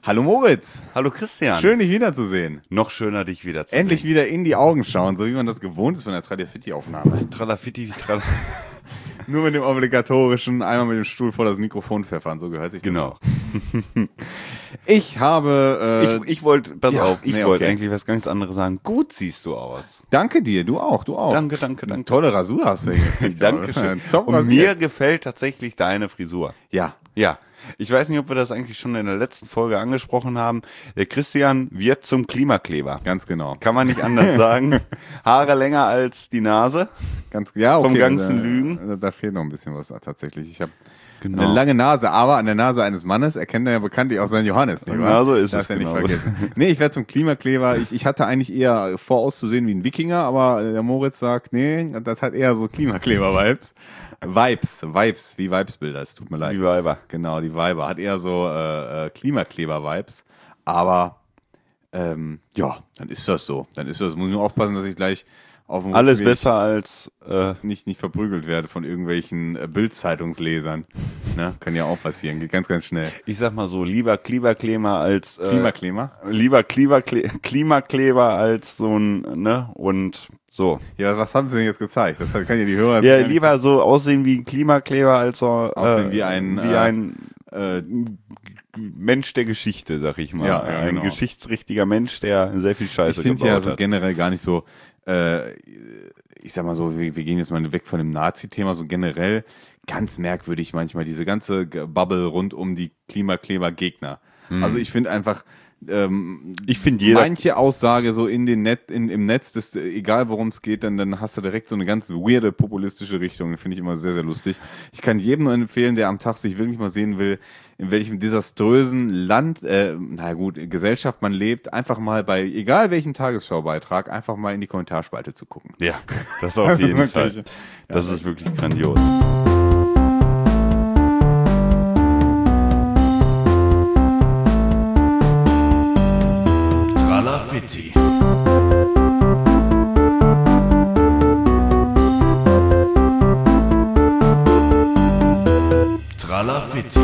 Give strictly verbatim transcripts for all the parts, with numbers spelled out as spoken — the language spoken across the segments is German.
Hallo Moritz. Hallo Christian. Schön, dich wiederzusehen. Noch schöner, dich wiederzusehen. Endlich wieder in die Augen schauen, so wie man das gewohnt ist von der Tralafitti-Aufnahme. Tralafitti, trala Nur mit dem obligatorischen, einmal mit dem Stuhl vor das Mikrofon pfeffern, so gehört sich das. Genau. Ich habe... Äh, ich ich wollte, pass ja, auf, ich nee, wollte okay. eigentlich was ganz anderes sagen. Gut siehst du aus. Danke dir, du auch, du auch. Danke, danke, danke. Tolle Rasur hast du hier gekriegt. Dankeschön. Top Und rasiert. mir gefällt tatsächlich deine Frisur. Ja. Ja. Ich weiß nicht, ob wir das eigentlich schon in der letzten Folge angesprochen haben. Der Christian wird zum Klimakleber. Ganz genau. Kann man nicht anders sagen. Haare länger als die Nase. Ganz, ja, okay. Vom ganzen da, Lügen. Da, da fehlt noch ein bisschen was tatsächlich. Ich habe Genau. eine lange Nase, aber an der Nase eines Mannes erkennt er ja bekanntlich auch seinen Johannes. Nicht wahr? Ja, so ist Darf es, ja genau. nicht vergessen. Nee, ich werde zum Klimakleber. Ich, ich hatte eigentlich eher vor, auszusehen wie ein Wikinger, aber der Moritz sagt, nee, das hat eher so Klimakleber-Vibes. Vibes, Vibes, wie Vibesbilder, es tut mir leid. Die Weiber. Genau, die Weiber. Hat eher so äh, äh, Klimakleber-Vibes, aber ähm, ja, dann ist das so. Dann ist das. Muss ich nur aufpassen, dass ich gleich auf dem Alles Rückweg besser als äh, nicht, nicht verprügelt werde von irgendwelchen äh, Bild-Zeitungslesern. Ne? Kann ja auch passieren, geht ganz, ganz schnell. ich sag mal so, lieber Klimakleber als äh, Klimakleber? lieber Klimakle Klimakleber als so ein, ne, und so. Ja, was haben sie denn jetzt gezeigt? Das kann ja die Hörer... Ja, lieber so aussehen wie ein Klimakleber als so Aussehen äh, wie ein, wie äh, ein äh, Mensch der Geschichte, sag ich mal. Ja, ja, ein genau. geschichtsrichtiger Mensch, der sehr viel Scheiße ich finde gebaut ja so hat. generell gar nicht so, äh, ich sag mal so, wir, wir gehen jetzt mal weg von dem Nazi-Thema, so generell ganz merkwürdig manchmal, diese ganze G- Bubble rund um die Klimakleber-Gegner. Also ich finde einfach, ähm, Ich finde jeder manche Aussage so in den Net, in, im Netz, das, egal worum es geht, dann, dann hast du direkt so eine ganz weirde populistische Richtung. Finde ich immer sehr, sehr lustig. Ich kann jedem nur empfehlen, der am Tag sich wirklich mal sehen will, in welchem desaströsen Land, äh, na gut, Gesellschaft man lebt, einfach mal bei, egal welchem Tagesschaubeitrag, einfach mal in die Kommentarspalte zu gucken. Ja, das auf jeden Wirklich. Fall. Das ist wirklich grandios. Tralafitti. Tralafitti.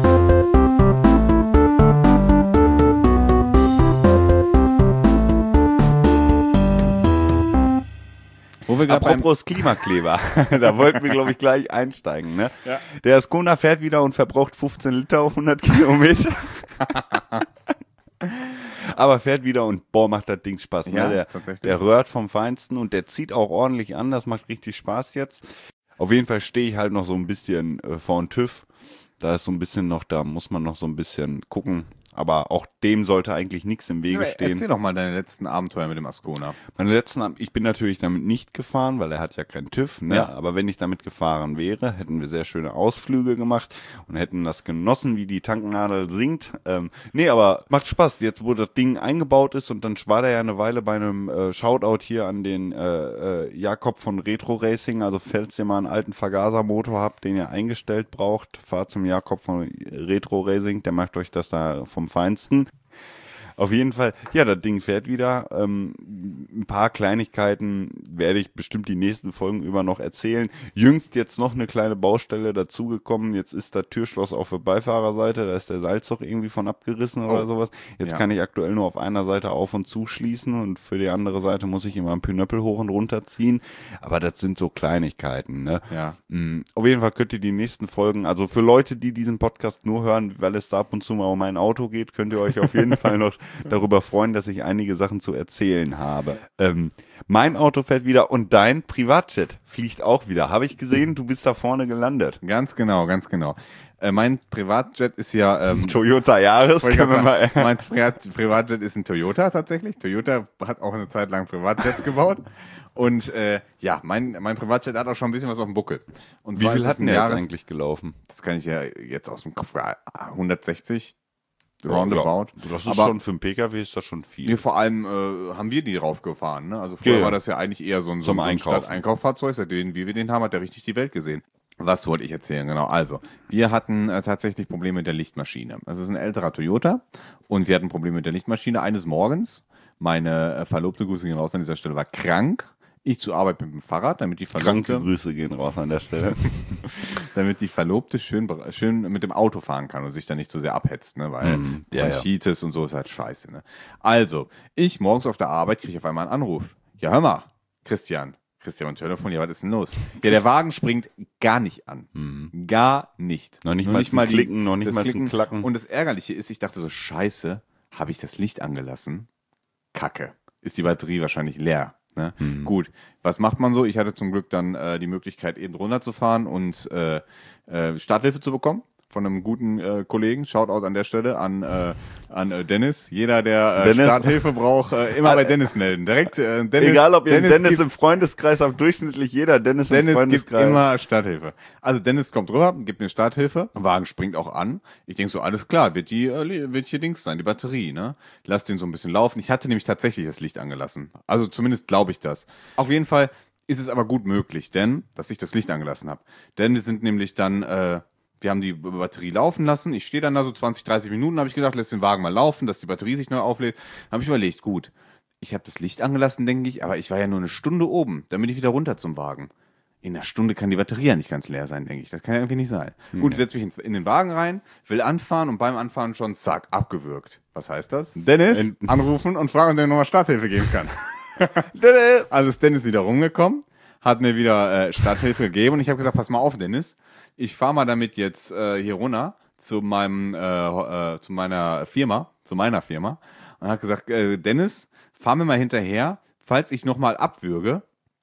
Wo wir gerade beim, Apropos Klimakleber, da wollten wir, glaube ich, gleich einsteigen. Ne? Ja. Der Skoda fährt wieder und verbraucht fünfzehn Liter auf hundert Kilometer. Aber fährt wieder und boah, macht das Ding Spaß. Ja, Ne? Der, tatsächlich. der röhrt vom Feinsten und der zieht auch ordentlich an. Das macht richtig Spaß jetzt. Auf jeden Fall stehe ich halt noch so ein bisschen äh, vor dem TÜV. Da ist so ein bisschen noch, da muss man noch so ein bisschen gucken. Aber auch dem sollte eigentlich nichts im Wege stehen. erzähl doch mal deine letzten Abenteuer mit dem Ascona. Meine letzten, Ab- ich bin natürlich damit nicht gefahren, weil er hat ja keinen TÜV, ne? Ja. Aber wenn ich damit gefahren wäre, hätten wir sehr schöne Ausflüge gemacht und hätten das genossen, wie die Tanknadel singt. Ähm, nee, aber macht Spaß. Jetzt, wo das Ding eingebaut ist und dann war der ja eine Weile bei einem äh, Shoutout hier an den äh, äh, Jakob von Retro Racing. Also falls ihr mal einen alten Vergasermotor habt, den ihr eingestellt braucht, fahrt zum Jakob von Retro Racing, der macht euch das da vom Feinsten. Auf jeden Fall, ja, das Ding fährt wieder. Ähm, ein paar Kleinigkeiten werde ich bestimmt die nächsten Folgen über noch erzählen. Jüngst jetzt noch eine kleine Baustelle dazugekommen. Jetzt ist das Türschloss auf der Beifahrerseite, da ist der Seilzug irgendwie von abgerissen oder Oh. sowas. Jetzt Ja. kann ich aktuell nur auf einer Seite auf und zuschließen und für die andere Seite muss ich immer einen Pinöppel hoch und runter ziehen. Aber das sind so Kleinigkeiten, ne? Ja. Mm, Auf jeden Fall könnt ihr die nächsten Folgen, also für Leute, die diesen Podcast nur hören, weil es da ab und zu mal um mein Auto geht, könnt ihr euch auf jeden Fall noch darüber freuen, dass ich einige Sachen zu erzählen habe. Ähm, mein Auto fährt wieder und dein Privatjet fliegt auch wieder. Habe ich gesehen, du bist da vorne gelandet. Ganz genau, ganz genau. Äh, mein Privatjet ist ja... Ähm, Toyota Yaris, Wollte ich können wir gerade mal... sagen, mein Privat Privatjet ist ein Toyota tatsächlich. Toyota hat auch eine Zeit lang Privatjets gebaut. Und äh, ja, mein, mein Privatjet hat auch schon ein bisschen was auf dem Buckel. Und Wie zwar viel ist es hat ein der jetzt Jahres- eigentlich gelaufen? Das kann ich ja jetzt aus dem Kopf, äh, hundertsechzig roundabout. Ja, das ist Aber schon für einen P K W ist das schon viel. wir vor allem äh, haben wir die raufgefahren. Ne? Also früher Ja. war das ja eigentlich eher so ein, so Zum ein Einkaufen. Stadteinkauffahrzeug. Seitdem wie wir den haben, hat der richtig die Welt gesehen. Was wollte ich erzählen? Genau. Also, wir hatten äh, tatsächlich Probleme mit der Lichtmaschine. Das ist ein älterer Toyota und wir hatten Probleme mit der Lichtmaschine eines Morgens. Meine äh, Verlobte, Grüße gehen raus an dieser Stelle, war krank. Ich zur Arbeit mit dem Fahrrad, damit die Kranke Verlobte, Grüße gehen raus an der Stelle. damit die Verlobte schön, schön mit dem Auto fahren kann und sich da nicht so sehr abhetzt, ne? Weil Mm, ja, ja. Bronchitis und so ist halt scheiße. Ne? Also, ich morgens auf der Arbeit kriege auf einmal einen Anruf. Ja, hör mal, Christian. Christian und Telefon, ja, was ist denn los? Ja, der Wagen springt gar nicht an. Mhm. Gar nicht. Noch nicht Nur mal zum die- Klicken, noch nicht das mal zum Klicken. Klacken. Und das Ärgerliche ist, ich dachte so, scheiße, habe ich das Licht angelassen? Kacke. Ist die Batterie wahrscheinlich leer. Ne? Mhm. Gut, was macht man so? Ich hatte zum Glück dann äh, die Möglichkeit, eben runterzufahren und äh, äh, Starthilfe zu bekommen von einem guten äh, Kollegen. Shoutout an der Stelle an, äh, an äh, Dennis. Jeder, der äh, Dennis. Starthilfe braucht, äh, immer bei Dennis melden. Direkt äh, Dennis. Egal, ob ihr Dennis, Dennis gibt, im Freundeskreis habt, durchschnittlich jeder Dennis, im Dennis gibt Freundeskreis. immer Starthilfe. Also Dennis kommt rüber, gibt mir Starthilfe. Der Wagen springt auch an. Ich denke so, alles klar, wird die äh, wird hier Dings sein, die Batterie, ne? Lass den so ein bisschen laufen. Ich hatte nämlich tatsächlich das Licht angelassen. Also zumindest glaube ich das. Auf jeden Fall ist es aber gut möglich, denn, dass ich das Licht angelassen habe. Denn wir sind nämlich dann, äh, wir haben die Batterie laufen lassen. Ich stehe dann da so zwanzig, dreißig Minuten, habe ich gedacht, lass den Wagen mal laufen, dass die Batterie sich neu auflädt. Habe ich überlegt, gut, ich habe das Licht angelassen, denke ich, aber ich war ja nur eine Stunde oben. Dann bin ich wieder runter zum Wagen. In einer Stunde kann die Batterie ja nicht ganz leer sein, denke ich. Das kann ja irgendwie nicht sein. Mhm. Gut, ich setze mich ins, in den Wagen rein, will anfahren und beim Anfahren schon, zack, abgewürgt. Was heißt das? Dennis In- anrufen und fragen, ob er nochmal Starthilfe geben kann. Dennis! Also ist Dennis wieder rumgekommen, hat mir wieder äh, Starthilfe gegeben und ich habe gesagt, pass mal auf, Dennis, ich fahre mal damit jetzt äh, hier runter zu meinem, äh, äh, zu meiner Firma, zu meiner Firma und hat gesagt, äh, Dennis, fahr mir mal hinterher, falls ich nochmal abwürge,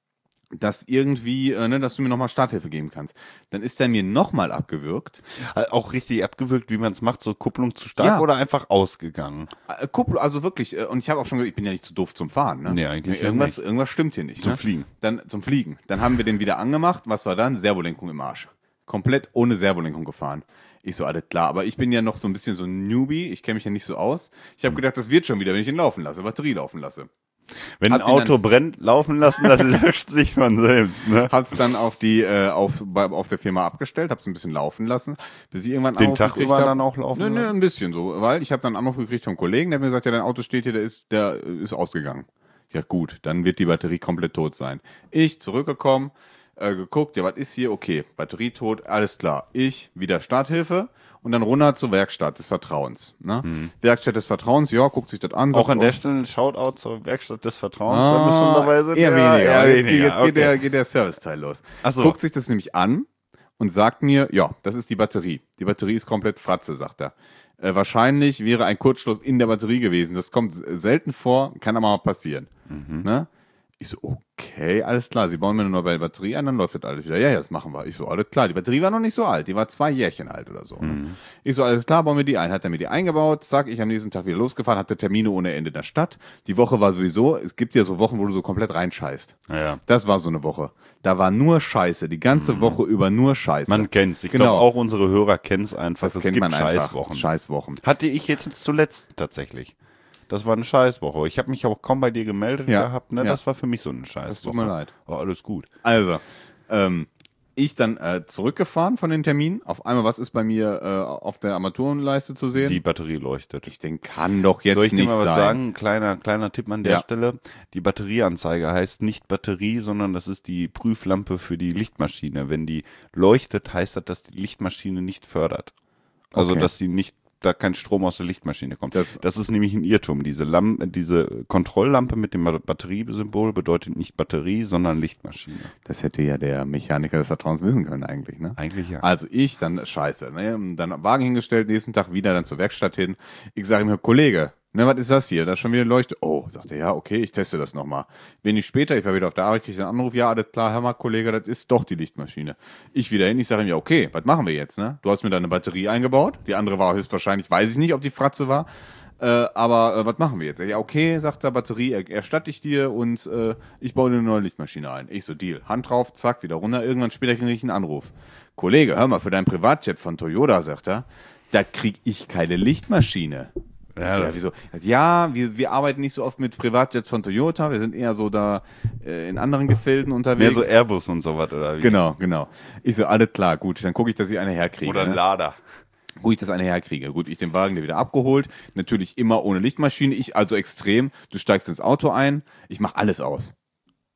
dass irgendwie, äh, ne, dass du mir nochmal Starthilfe geben kannst. Dann ist er mir nochmal abgewürgt. Auch richtig abgewürgt, wie man es macht, so Kupplung zu stark Ja. oder einfach ausgegangen? Äh, Kuppel, also wirklich, äh, und ich habe auch schon gesagt, ich bin ja nicht zu doof zum Fahren, ne? Nee, eigentlich ja irgendwas, nicht. irgendwas stimmt hier nicht. Zum ne? Fliegen. Dann zum Fliegen. Dann haben wir den wieder angemacht. Was war dann? Servolenkung im Arsch. Komplett ohne Servolenkung gefahren. Ich so, alles klar. Aber ich bin ja noch so ein bisschen so ein Newbie. Ich kenne mich ja nicht so aus. Ich habe gedacht, das wird schon wieder, wenn ich ihn laufen lasse, Batterie laufen lasse. Wenn Hab ein den Auto brennt, laufen lassen, das löscht sich von selbst. Ne? Hab's dann auf die äh, auf bei, auf der Firma abgestellt, hab's ein bisschen laufen lassen, bis ich irgendwann Den Anruf Tag gekriegt über hab. dann auch laufen Nö, nö, lassen? ein bisschen so, weil ich habe dann einen Anruf gekriegt vom Kollegen, der hat mir gesagt, ja, dein Auto steht hier, der ist der äh, ist ausgegangen. Ja gut, dann wird die Batterie komplett tot sein. Ich zurückgekommen, äh, geguckt, ja, was ist hier? Okay, Batterie tot, alles klar. Ich wieder Starthilfe und dann runter zur Werkstatt des Vertrauens. Ne? Werkstatt des Vertrauens, ja, guckt sich das an. Mhm. Auch sagt, an der oh, Stelle ein Shoutout zur Werkstatt des Vertrauens, wenn wir schon dabei sind. Eher Ja, weniger. eher jetzt weniger. jetzt okay. geht, der, geht der Serviceteil los. Ach so. Guckt sich das nämlich an und sagt mir, ja, das ist die Batterie. Die Batterie ist komplett Fratze, sagt er. Äh, wahrscheinlich wäre ein Kurzschluss in der Batterie gewesen. Das kommt selten vor, kann aber mal passieren. Mhm. Ne? Ich so, okay, alles klar. Sie bauen mir eine neue Batterie ein, dann läuft das alles wieder. Ja, ja, das machen wir. Ich so, alles klar. Die Batterie war noch nicht so alt. Die war zwei Jährchen alt oder so. Mhm. Ich so, alles klar, bauen wir die ein. Hat er mir die eingebaut. Zack, ich am nächsten Tag wieder losgefahren, hatte Termine ohne Ende in der Stadt. Die Woche war sowieso, es gibt ja so Wochen, wo du so komplett reinscheißt. Ja, ja. Das war so eine Woche. Da war nur Scheiße. Die ganze Woche über nur Scheiße. Man kennt's. Ich Genau. glaube, auch unsere Hörer kennen's einfach. das es kennt gibt man einfach. Scheißwochen. Scheißwochen. Hatte ich jetzt zuletzt tatsächlich. Das war eine Scheißwoche. Ich habe mich auch kaum bei dir gemeldet Ja, gehabt. Ne? ja. Das war für mich so eine Scheißwoche. Das tut mir leid. Oh, alles gut. Also, ähm, ich dann äh, zurückgefahren von den Terminen. Auf einmal, was ist bei mir äh, auf der Armaturenleiste zu sehen? Die Batterie leuchtet. ich denke, kann doch jetzt Soll ich dir nicht mal was sein. sagen? Kleiner, kleiner Tipp an der Ja. Stelle. Die Batterieanzeige heißt nicht Batterie, sondern das ist die Prüflampe für die Lichtmaschine. Wenn die leuchtet, heißt das, dass die Lichtmaschine nicht fördert. Also, Okay. dass sie nicht, da kein Strom aus der Lichtmaschine kommt. Das- Das, ist nämlich ein Irrtum. Diese Lampe, diese Kontrolllampe mit dem Batteriesymbol bedeutet nicht Batterie, sondern Lichtmaschine. Das hätte ja der Mechaniker des Vertrauens wissen können eigentlich, ne? Eigentlich ja. Also ich, dann scheiße, ne? Dann Wagen hingestellt, nächsten Tag wieder dann zur Werkstatt hin. Ich sage ihm, Kollege, ne, was ist das hier? Da ist schon wieder Leuchte. Oh, sagt er, ja, okay, ich teste das nochmal. Wenig später, ich war wieder auf der Arbeit, kriege ich einen Anruf, ja, alles klar, hör mal, Kollege, das ist doch die Lichtmaschine. Ich wieder hin, ich sage ihm, ja, okay, was machen wir jetzt, ne? Du hast mir da eine Batterie eingebaut, die andere war höchstwahrscheinlich, weiß ich nicht, ob die Fratze war, äh, aber äh, was machen wir jetzt? Ja, okay, sagt er, Batterie er, erstatte ich dir und äh, ich baue dir eine neue Lichtmaschine ein. Ich so, Deal, Hand drauf, zack, wieder runter, irgendwann später kriege ich einen Anruf. Kollege, hör mal, für deinen Privatjet von Toyota, sagt er, da krieg ich keine Lichtmaschine. Ja, Ich so, ja, das- wieso? Also, ja, wir, wir arbeiten nicht so oft mit Privatjets von Toyota, wir sind eher so da äh, in anderen Gefilden Mehr unterwegs. so Airbus und sowas, oder wie? Genau, genau. Ich so, alles klar, gut, dann gucke ich, dass ich eine herkriege. Oder ein ne? Lader. Gut, ich das eine herkriege. Gut, ich den Wagen dir wieder abgeholt. Natürlich immer ohne Lichtmaschine. Ich also extrem. Du steigst ins Auto ein. Ich mache alles aus.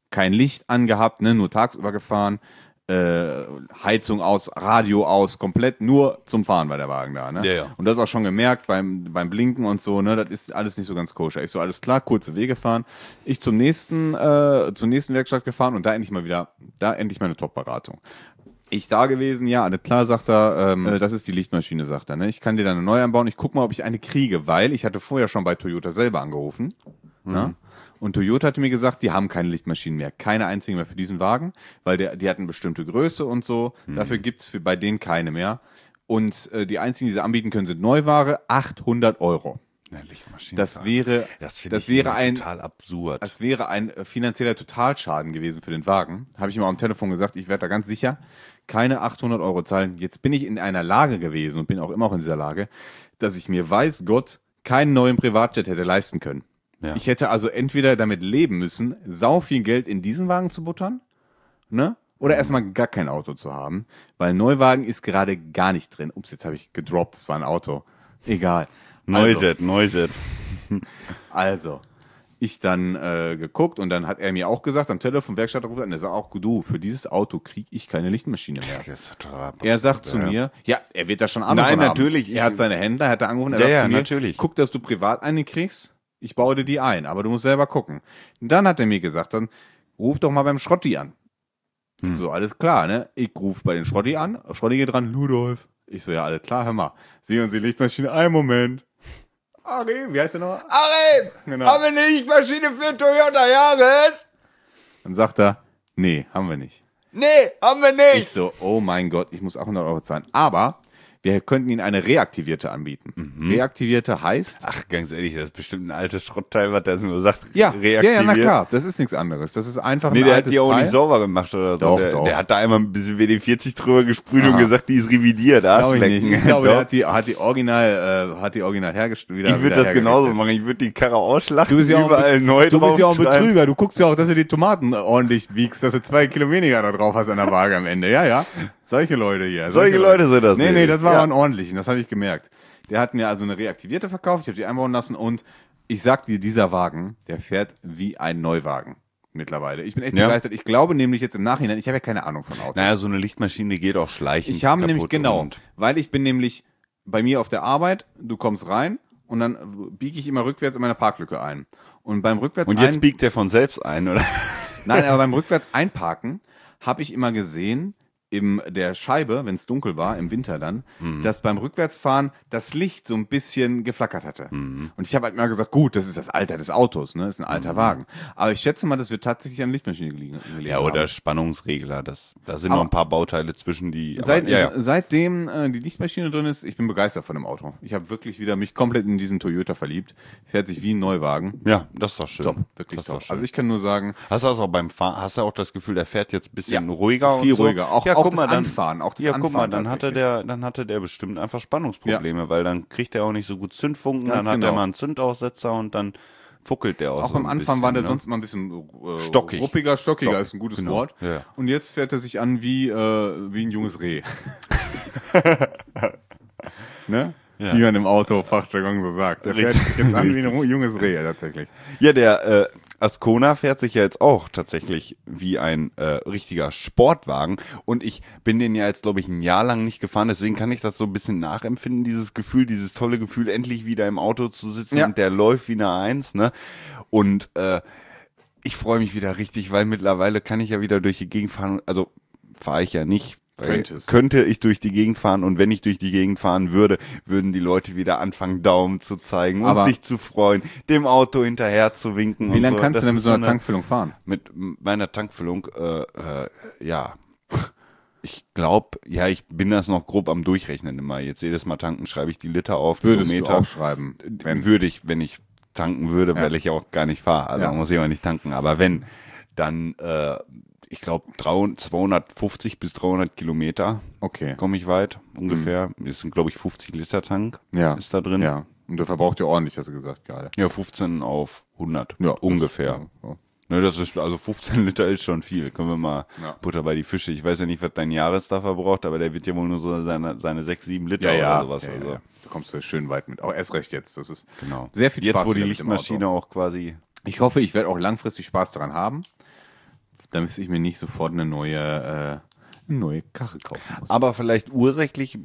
kein Licht angehabt, ne, nur tagsüber gefahren, äh, Heizung aus, Radio aus, komplett nur zum Fahren war der Wagen da, ne? Ja, ja. Und das auch schon gemerkt beim, beim Blinken und so, ne, das ist alles nicht so ganz koscher. Ich so, alles klar, kurze Wege fahren. Ich zum nächsten, äh, zur nächsten Werkstatt gefahren und da endlich mal wieder, da endlich meine Top-Beratung. Ich da gewesen, ja, alles klar, sagt er, ähm, äh, das ist die Lichtmaschine, sagt er, ne? Ich kann dir dann eine neue anbauen, ich guck mal, ob ich eine kriege, weil ich hatte vorher schon bei Toyota selber angerufen, mhm. ne? Und Toyota hatte mir gesagt, die haben keine Lichtmaschinen mehr, keine einzige mehr für diesen Wagen, weil der, die hatten bestimmte Größe und so. Mhm. Dafür gibt's für, bei denen keine mehr. Und äh, die einzigen, die sie anbieten können, sind Neuware, achthundert Euro. Eine Lichtmaschine. Das wäre, das, das wäre ein total absurd. Das wäre ein äh, finanzieller Totalschaden gewesen für den Wagen. Habe ich ihm am Telefon gesagt, ich werde da ganz sicher keine achthundert Euro zahlen. Jetzt bin ich in einer Lage gewesen und bin auch immer noch in dieser Lage, dass ich mir, weiß Gott, keinen neuen Privatjet hätte leisten können. Ja. Ich hätte also entweder damit leben müssen, sau viel Geld in diesen Wagen zu buttern, ne? Oder mhm. erstmal gar kein Auto zu haben, weil Neuwagen ist gerade gar nicht drin. Ups, jetzt habe ich gedroppt, das war ein Auto. Egal. Neujet, also, Neujet. Also, ich dann äh, geguckt und dann hat er mir auch gesagt, am Telefon Werkstatt ruft an, er sagt auch, du, für dieses Auto kriege ich keine Lichtmaschine mehr. Das ist total er sagt zu ja. mir, ja, er wird da schon Ahnung Nein, haben. natürlich. Er hat seine Händler, hat er angerufen, er ja, sagt ja, zu mir, natürlich. guck, dass du privat eine kriegst. Ich baue dir die ein, aber du musst selber gucken. Und dann hat er mir gesagt, dann ruf doch mal beim Schrotti an. Hm. So, alles klar, ne? Ich ruf bei den Schrotti an, Schrotti geht dran, Ludolf. Ich so, ja, alles klar, hör mal. Sie und Sie Lichtmaschine, einen Moment. Ari, wie heißt der noch? Ari, genau. Haben wir eine Lichtmaschine für Toyota Yaris? Dann sagt er, nee, haben wir nicht. Nee, haben wir nicht. Ich so, oh mein Gott, ich muss achthundert Euro zahlen. Aber wir könnten Ihnen eine reaktivierte anbieten. Mhm. Reaktivierte heißt... Ach, ganz ehrlich, das ist bestimmt ein altes Schrottteil, was der nur sagt, ja, reaktiviert. Ja, ja, na klar, das ist nichts anderes. Das ist einfach nee, ein der altes hat die auch Teil. nicht sauber gemacht oder so. Doch, der, doch. der hat da einmal ein bisschen W D vierzig drüber gesprüht Aha. und gesagt, die ist revidiert. Glaube ich nicht. Arschlecken. Ich glaube, der hat die, hat die original, äh, hat die original hergestellt. Ich würde das genauso machen. Ich würde die Karre ausschlachten, du bist ja überall ein, neu Du bist ja auch ein schreiben. Betrüger. Du guckst ja auch, dass du die Tomaten ordentlich wiegst, dass du zwei Kilo weniger da drauf hast an der Waage am Ende. Ja, ja. Solche Leute hier. Solche, solche Leute. Leute sind das. Nee, nee, nämlich. das war ja. aber ein ordentlichen. Das habe ich gemerkt. Der hat mir also eine reaktivierte verkauft. Ich habe die einbauen lassen und ich sag dir, dieser Wagen, der fährt wie ein Neuwagen mittlerweile. Ich bin echt ja. begeistert. Ich glaube nämlich jetzt im Nachhinein, ich habe ja keine Ahnung von Autos. Naja, so eine Lichtmaschine geht auch schleichend Ich habe kaputt nämlich, genau, und weil ich bin nämlich bei mir auf der Arbeit, du kommst rein und dann biege ich immer rückwärts in meine Parklücke ein. Und beim rückwärts Und jetzt ein, biegt der von selbst ein, oder? Nein, aber beim rückwärts einparken habe ich immer gesehen, in der Scheibe, wenn es dunkel war, im Winter dann, mhm. dass beim Rückwärtsfahren das Licht so ein bisschen geflackert hatte. Mhm. Und ich habe halt mal gesagt, gut, das ist das Alter des Autos, ne, ist ein alter mhm. Wagen. Aber ich schätze mal, das wird tatsächlich an Lichtmaschine gelegen, gelegen Ja, oder haben. Spannungsregler, das, da sind aber noch ein paar Bauteile zwischen die... Seit, aber, ja, ja. Seitdem äh, die Lichtmaschine drin ist, ich bin begeistert von dem Auto. Ich habe wirklich wieder mich komplett in diesen Toyota verliebt. Fährt sich wie ein Neuwagen. Ja, das ist doch schön. Top, wirklich das top. schön. Also ich kann nur sagen... Hast du das auch beim Fahren, hast du auch das Gefühl, der fährt jetzt ein bisschen Ja, ruhiger viel und so? ruhiger. Auch, ja, auch guck das mal, dann, Anfahren. Auch das ja, Anfahren guck mal, dann hatte, tatsächlich. der, dann hatte der bestimmt einfach Spannungsprobleme, ja. weil dann kriegt er auch nicht so gut Zündfunken, Ganz dann hat genau. er mal einen Zündaussetzer und dann fuckelt der auch Auch so beim ein Anfang bisschen, war der ne? sonst mal ein bisschen äh, Stockig. ruppiger, stockiger Stock, ist ein gutes genau. Wort. Ja. Und jetzt fährt er sich an wie, äh, wie ein junges Reh. Ne? Ja. Wie man im Auto-Fachjargon so sagt. Der fährt sich jetzt an wie ein junges Reh, tatsächlich. Ja, der äh, Ascona fährt sich ja jetzt auch tatsächlich wie ein äh, richtiger Sportwagen und ich bin den ja jetzt, glaube ich, ein Jahr lang nicht gefahren, deswegen kann ich das so ein bisschen nachempfinden, dieses Gefühl, dieses tolle Gefühl, endlich wieder im Auto zu sitzen Ja. und der läuft wie eine Eins, ne? Und äh, ich freue mich wieder richtig, weil mittlerweile kann ich ja wieder durch die Gegend fahren, also fahre ich ja nicht, weil Könntest. könnte ich durch die Gegend fahren und wenn ich durch die Gegend fahren würde, würden die Leute wieder anfangen, Daumen zu zeigen und Aber sich zu freuen, dem Auto hinterher zu winken. Wie und lange so. kannst Das du denn mit ist so einer eine- Tankfüllung fahren? Mit meiner Tankfüllung, äh, äh, ja, ich glaube, ja, ich bin das noch grob am Durchrechnen immer. Jetzt jedes Mal tanken schreibe ich die Liter auf, Würdest Kilometer. du aufschreiben? Wenn, Würde ich, wenn ich tanken würde, Ja. weil ich ja auch gar nicht fahre. Also Ja. muss ich auch nicht tanken. Aber wenn, dann, äh, ich glaube, zweihundertfünfzig bis dreihundert Kilometer okay. komme ich weit, ungefähr. Das sind, glaube ich, fünfzig Liter Tank Ja. ist da drin. Ja. Und du verbraucht ja ordentlich, hast du gesagt gerade. Ja, fünfzehn auf hundert, Ja, das- ungefähr. ja, ja. Ne, das ist, also fünfzehn Liter ist schon viel. Können wir mal Ja. Butter bei die Fische. Ich weiß ja nicht, was dein Jahres da verbraucht, aber der wird ja wohl nur so seine, seine sechs, sieben Liter oder sowas. Ja, ja, also. ja. Du kommst ja schön weit mit. Auch erst recht jetzt. Das ist Genau. sehr viel Jetzt, Spaß wo die wieder mit dem Lichtmaschine Auto. auch quasi, Ich hoffe, ich werde auch langfristig Spaß daran haben. damit ich mir nicht sofort eine neue, äh, eine neue Karre kaufen muss. Aber vielleicht ursächlich,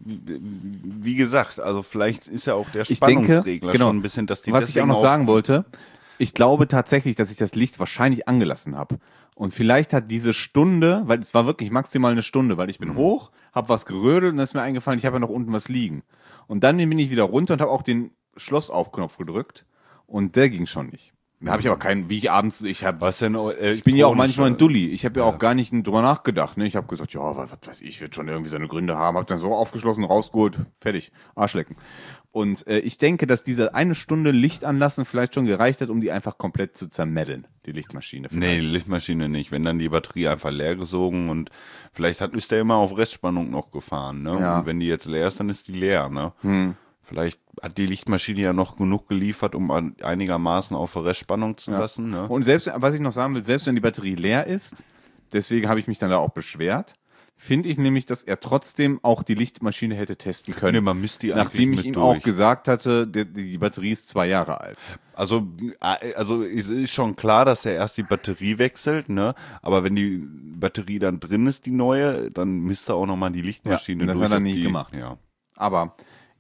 wie gesagt, also vielleicht ist ja auch der Ich denke, Spannungsregler genau, schon ein bisschen, dass die was ich auch deswegen noch sagen wollte, ich glaube tatsächlich, dass ich das Licht wahrscheinlich angelassen habe. Und vielleicht hat diese Stunde, weil es war wirklich maximal eine Stunde, weil ich bin hoch, habe was gerödelt und dann ist mir eingefallen, ich habe ja noch unten was liegen. Und dann bin ich wieder runter und habe auch den Schlossaufknopf gedrückt und der ging schon nicht. Da habe ich aber keinen, wie ich abends, ich habe, Was denn? Äh, ich bin ja auch manchmal ein Dulli. Ich habe ja auch gar nicht drüber nachgedacht. Ne? Ich habe gesagt, ja, was, was weiß ich, wird schon irgendwie seine Gründe haben. Habe dann so aufgeschlossen, rausgeholt, fertig, Arschlecken. Und äh, ich denke, dass diese eine Stunde Licht anlassen vielleicht schon gereicht hat, um die einfach komplett zu zermeddeln, die Lichtmaschine. Nee, vielleicht. die Lichtmaschine nicht. Wenn dann die Batterie einfach leer gesogen und vielleicht hat, ist der immer auf Restspannung noch gefahren. Ne? Ja. Und wenn die jetzt leer ist, dann ist die leer. Ne? Hm. Vielleicht hat die Lichtmaschine ja noch genug geliefert, um an- einigermaßen auf Restspannung zu Ja. lassen. Ne? Und selbst, was ich noch sagen will, selbst wenn die Batterie leer ist, deswegen habe ich mich dann da auch beschwert, finde ich nämlich, dass er trotzdem auch die Lichtmaschine hätte testen können. Nee, man müsste die eigentlich Nachdem ich mit ihm durch. auch gesagt hatte, die, die Batterie ist zwei Jahre alt. Also, äh, also es ist schon klar, dass er erst die Batterie wechselt, ne? Aber wenn die Batterie dann drin ist, die neue, dann misst er auch nochmal die Lichtmaschine Ja, das durch. hat er ob nie die, gemacht. Ja. Aber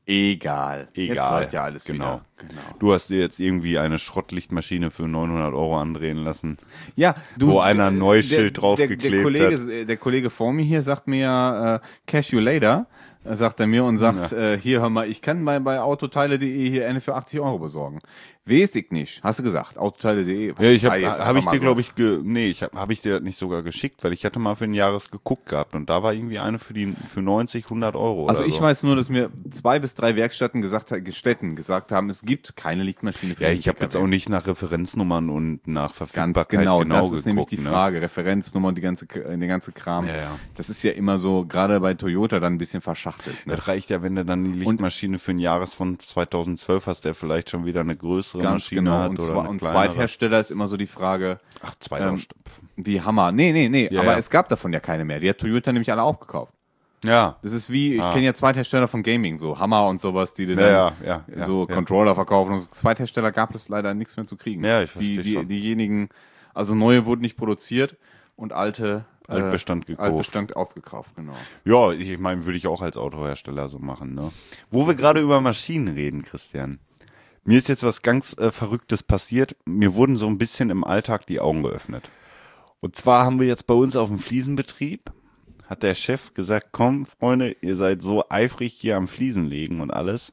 egal. Egal. Jetzt läuft ja alles Genau. wieder. Genau. Du hast dir jetzt irgendwie eine Schrottlichtmaschine für neunhundert Euro andrehen lassen. Ja, du, Wo einer ein neues der- Schild der, draufgeklebt der Kollege, Der Kollege vor mir hier sagt mir ja, äh, Cash you later, äh, sagt er mir und sagt, äh, hier, hör mal, ich kann bei, bei autoteile punkt de hier eine für achtzig Euro besorgen. Weiß ich nicht, hast du gesagt, autoteile punkt de. Ja, ich habe Ah, jetzt hab ich einfach dir, mal glaube ich, ge, nee, ich habe hab ich dir nicht sogar geschickt, weil ich hatte mal für ein Jahres geguckt gehabt und da war irgendwie eine für die für neunzig, hundert Euro. Also oder ich so. weiß nur, dass mir zwei bis drei Werkstätten gesagt, Städten gesagt haben, es gibt keine Lichtmaschine für Ja, den ich habe P K W. jetzt auch nicht nach Referenznummern und nach Ganz Verfügbarkeit genau, genau das geguckt. ist nämlich die ne? Frage. Referenznummer und die ganze, äh, der ganze Kram. Ja, ja. Das ist ja immer so, gerade bei Toyota dann ein bisschen verschachtelt. Ne? Das reicht ja, wenn du dann die Lichtmaschine für ein Jahres von zweitausendzwölf hast, der vielleicht schon wieder eine größere Ganz Maschine genau. hat Und, oder zwar, eine und kleinere. Zweithersteller ist immer so die Frage, Ach, zwei ähm, ähm, wie Hammer. Nee, nee, nee, Ja, aber ja. es gab davon ja keine mehr. Die hat Toyota nämlich alle aufgekauft. Ja. Das ist wie, ich Ah. kenne ja Zweithersteller von Gaming, so Hammer und sowas, die dir Ja, dann ja, ja, so ja. Controller verkaufen. Und so. Zweithersteller gab es leider nichts mehr zu kriegen. Ja, ich die, versteh die, schon. Diejenigen, also neue wurden nicht produziert und alte äh, Altbestand gekauft. Altbestand aufgekauft, genau. Ja, ich, ich meine, würde ich auch als Autohersteller so machen. Ne? Wo wir gerade über Maschinen reden, Christian. Mir ist jetzt was ganz äh, Verrücktes passiert. Mir wurden so ein bisschen im Alltag die Augen geöffnet. Und zwar haben wir jetzt bei uns auf dem Fliesenbetrieb, hat der Chef gesagt, komm, Freunde, ihr seid so eifrig hier am Fliesen legen und alles.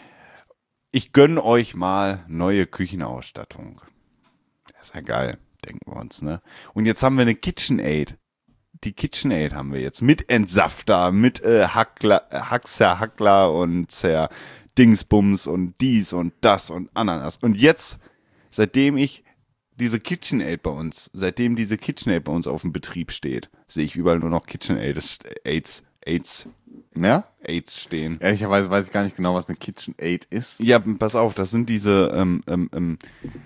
Ich gönn euch mal neue Küchenausstattung. Das ist ja geil, denken wir uns, ne? Und jetzt haben wir eine KitchenAid. Die KitchenAid haben wir jetzt mit Entsafter, mit äh, Hackler, äh, Haxer, Hackler und Zer Dingsbums und dies und das und Ananas. Und jetzt, seitdem ich diese KitchenAid bei uns, seitdem diese KitchenAid bei uns auf dem Betrieb steht, sehe ich überall nur noch KitchenAid, Aids, Aids, Ja? Aids stehen. Ehrlicherweise weiß ich gar nicht genau, was eine KitchenAid ist. Ja, pass auf, das sind diese, ähm, ähm, ähm,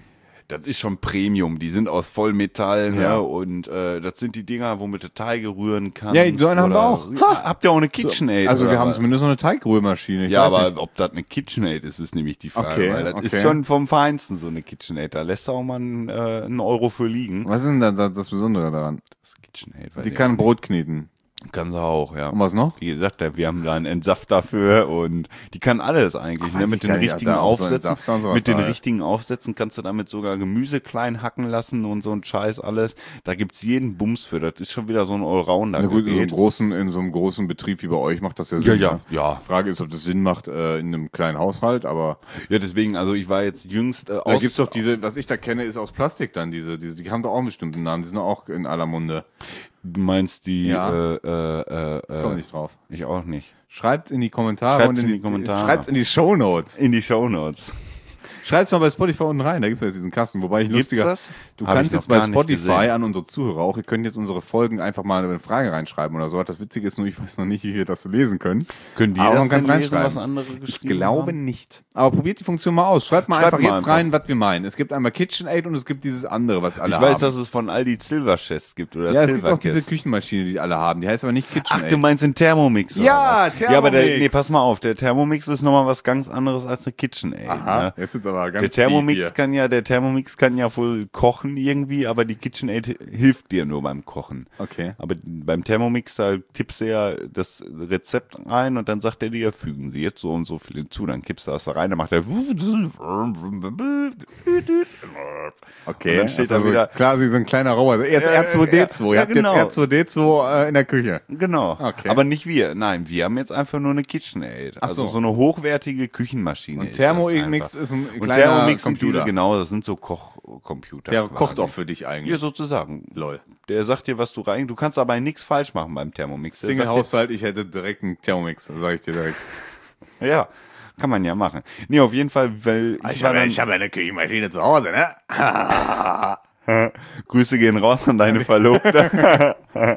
das ist schon Premium, die sind aus Vollmetall, ne? Ja. Und äh, das sind die Dinger, womit du Teige rühren kannst. Ja, so eine haben wir oder- auch. Ja, habt ihr auch eine KitchenAid? Also wir oder haben was? zumindest noch eine Teigrührmaschine. Ich Ja, weiß aber nicht. ob das eine KitchenAid ist, ist nämlich die Frage. Okay, weil das okay. ist schon vom Feinsten so eine KitchenAid. Da lässt du auch mal einen, äh, einen Euro für liegen. Was ist denn da, da das Besondere daran? Das ist KitchenAid. weiß Die ich kann auch Brot kneten. nicht. Kann sie auch, ja. Und was noch? Wie gesagt, ja, wir haben da einen Entsafter für und die kann alles eigentlich. Ach, Ne? weiß Mit ich den gar nicht, richtigen hat da auch so Aufsätzen, Entsafter und sowas mit den da, ja. richtigen Aufsätzen kannst du damit sogar Gemüse klein hacken lassen und so ein Scheiß alles. Da gibt's jeden Bums für. Das ist schon wieder so ein Allrounder. Na gut, in so, einem Gerät. großen, in so einem großen Betrieb wie bei euch macht das ja Ja, Sinn. ja, ne? ja. Frage ist, ob das Sinn macht äh, in einem kleinen Haushalt, aber Ja, deswegen, also ich war jetzt jüngst äh, da aus. gibt's doch diese, was ich da kenne, ist aus Plastik dann, diese, diese, die haben doch auch einen bestimmten Namen, die sind doch auch in aller Munde. Du meinst die, Ja. äh, äh, äh, Komm nicht drauf. ich auch nicht. Schreibt in die Kommentare Schreibt's und in die Kommentare. Schreibt's in die Shownotes. In die Shownotes. Schreib's mal bei Spotify unten rein, da gibt's ja jetzt diesen Kasten, wobei ich Gibt's lustiger. das? Du Hab kannst ich jetzt noch bei gar nicht Spotify gesehen. an unsere Zuhörer auch, ihr könnt jetzt unsere Folgen einfach mal eine Frage reinschreiben oder so. Das Witzige ist nur, ich weiß noch nicht, wie wir das lesen können. Können die Aber das man kann's denn lesen, reinschreiben. was andere Ich geschrieben glaube haben? nicht. Aber probiert die Funktion mal aus. Schreibt mal Schreibt einfach mal jetzt einfach. rein, was wir meinen. Es gibt einmal KitchenAid und es gibt dieses andere, was alle Ich haben. weiß, dass es von Aldi Silver Chest gibt oder ja, es gibt auch diese Silvercast. Küchenmaschine, die alle haben. Die heißt aber nicht Ach, KitchenAid. du meinst den Thermomix Ja, oder was? Ja, aber der, Thermomix. nee, pass mal auf, der Thermomix ist nochmal was ganz anderes als eine KitchenAid. Aha, Ne? jetzt wird's aber aber ganz Der Thermomix deep hier. kann ja, der Thermomix kann ja wohl kochen irgendwie, aber die KitchenAid hilft dir nur beim Kochen. Okay. Aber beim Thermomix, da tippst du ja das Rezept ein und dann sagt er dir, fügen Sie jetzt so und so viel hinzu. Dann kippst du das da rein, dann macht er. Okay, Und dann steht also da wieder. quasi so ein kleiner Roboter. Jetzt Ja, R zwei D zwei. Ihr ja, habt genau. jetzt R zwei D zwei äh, in der Küche. Genau. Okay. Aber nicht wir. Nein, wir haben jetzt einfach nur eine KitchenAid. Ach Also so. so eine hochwertige Küchenmaschine. Und ist Thermomix das ist ein einfach. Und kleiner Thermomix sind Computer. diese, genau, das sind so Kochcomputer. Der quasi. kocht auch für dich eigentlich. Ja, sozusagen. Lol. Der sagt dir, was du rein. Du kannst aber nichts falsch machen beim Thermomix. Der sagt dir- Single-Haushalt, ich hätte direkt einen Thermomix, sage ich dir direkt. Ja, kann man ja machen. Nee, auf jeden Fall, weil Ich war habe dann- ich hab eine Küchenmaschine zu Hause, ne? Grüße gehen raus an deine Verlobte.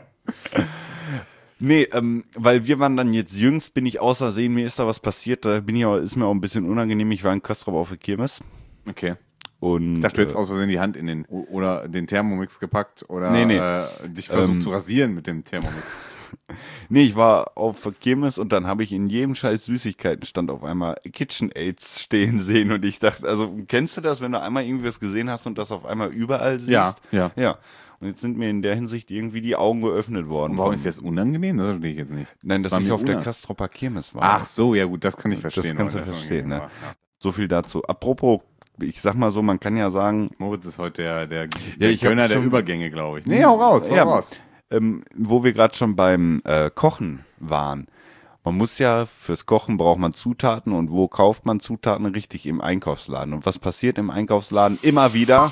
Nee, ähm, weil wir waren dann jetzt jüngst, bin ich außer Sehen, mir ist da was passiert, da bin ich auch, ist mir auch ein bisschen unangenehm, ich war in Kastrop auf der Kirmes Okay. und Ich dachte, du hättest äh, aus Versehen die Hand in den, oder den Thermomix gepackt oder Nee, nee. Äh, dich versucht Ähm, zu rasieren mit dem Thermomix. nee, ich war auf der Kirmes und dann habe ich in jedem scheiß Süßigkeitenstand auf einmal KitchenAids stehen sehen und ich dachte, also kennst du das, wenn du einmal irgendwie was gesehen hast und das auf einmal überall siehst? Ja, ja. Ja. Und jetzt sind mir in der Hinsicht irgendwie die Augen geöffnet worden. Und warum vom- ist das unangenehm? Das verstehe ich jetzt nicht. Nein, dass war ich mir auf der unang- Kastropper Kirmes war. Ach so, ja gut, das kann ich verstehen. Das kannst du aber ist verstehen, unangenehm, ne? aber, ja. So viel dazu. Apropos, ich sag mal so, man kann ja sagen, Moritz ist heute der, der, der ich hab Gönner der schon- Übergänge, glaube ich. Nee, hau raus, hau Ja, raus. ähm, wo wir gerade schon beim äh, Kochen waren. Man muss ja, fürs Kochen braucht man Zutaten und wo kauft man Zutaten? Richtig, im Einkaufsladen. Und was passiert im Einkaufsladen? Immer wieder.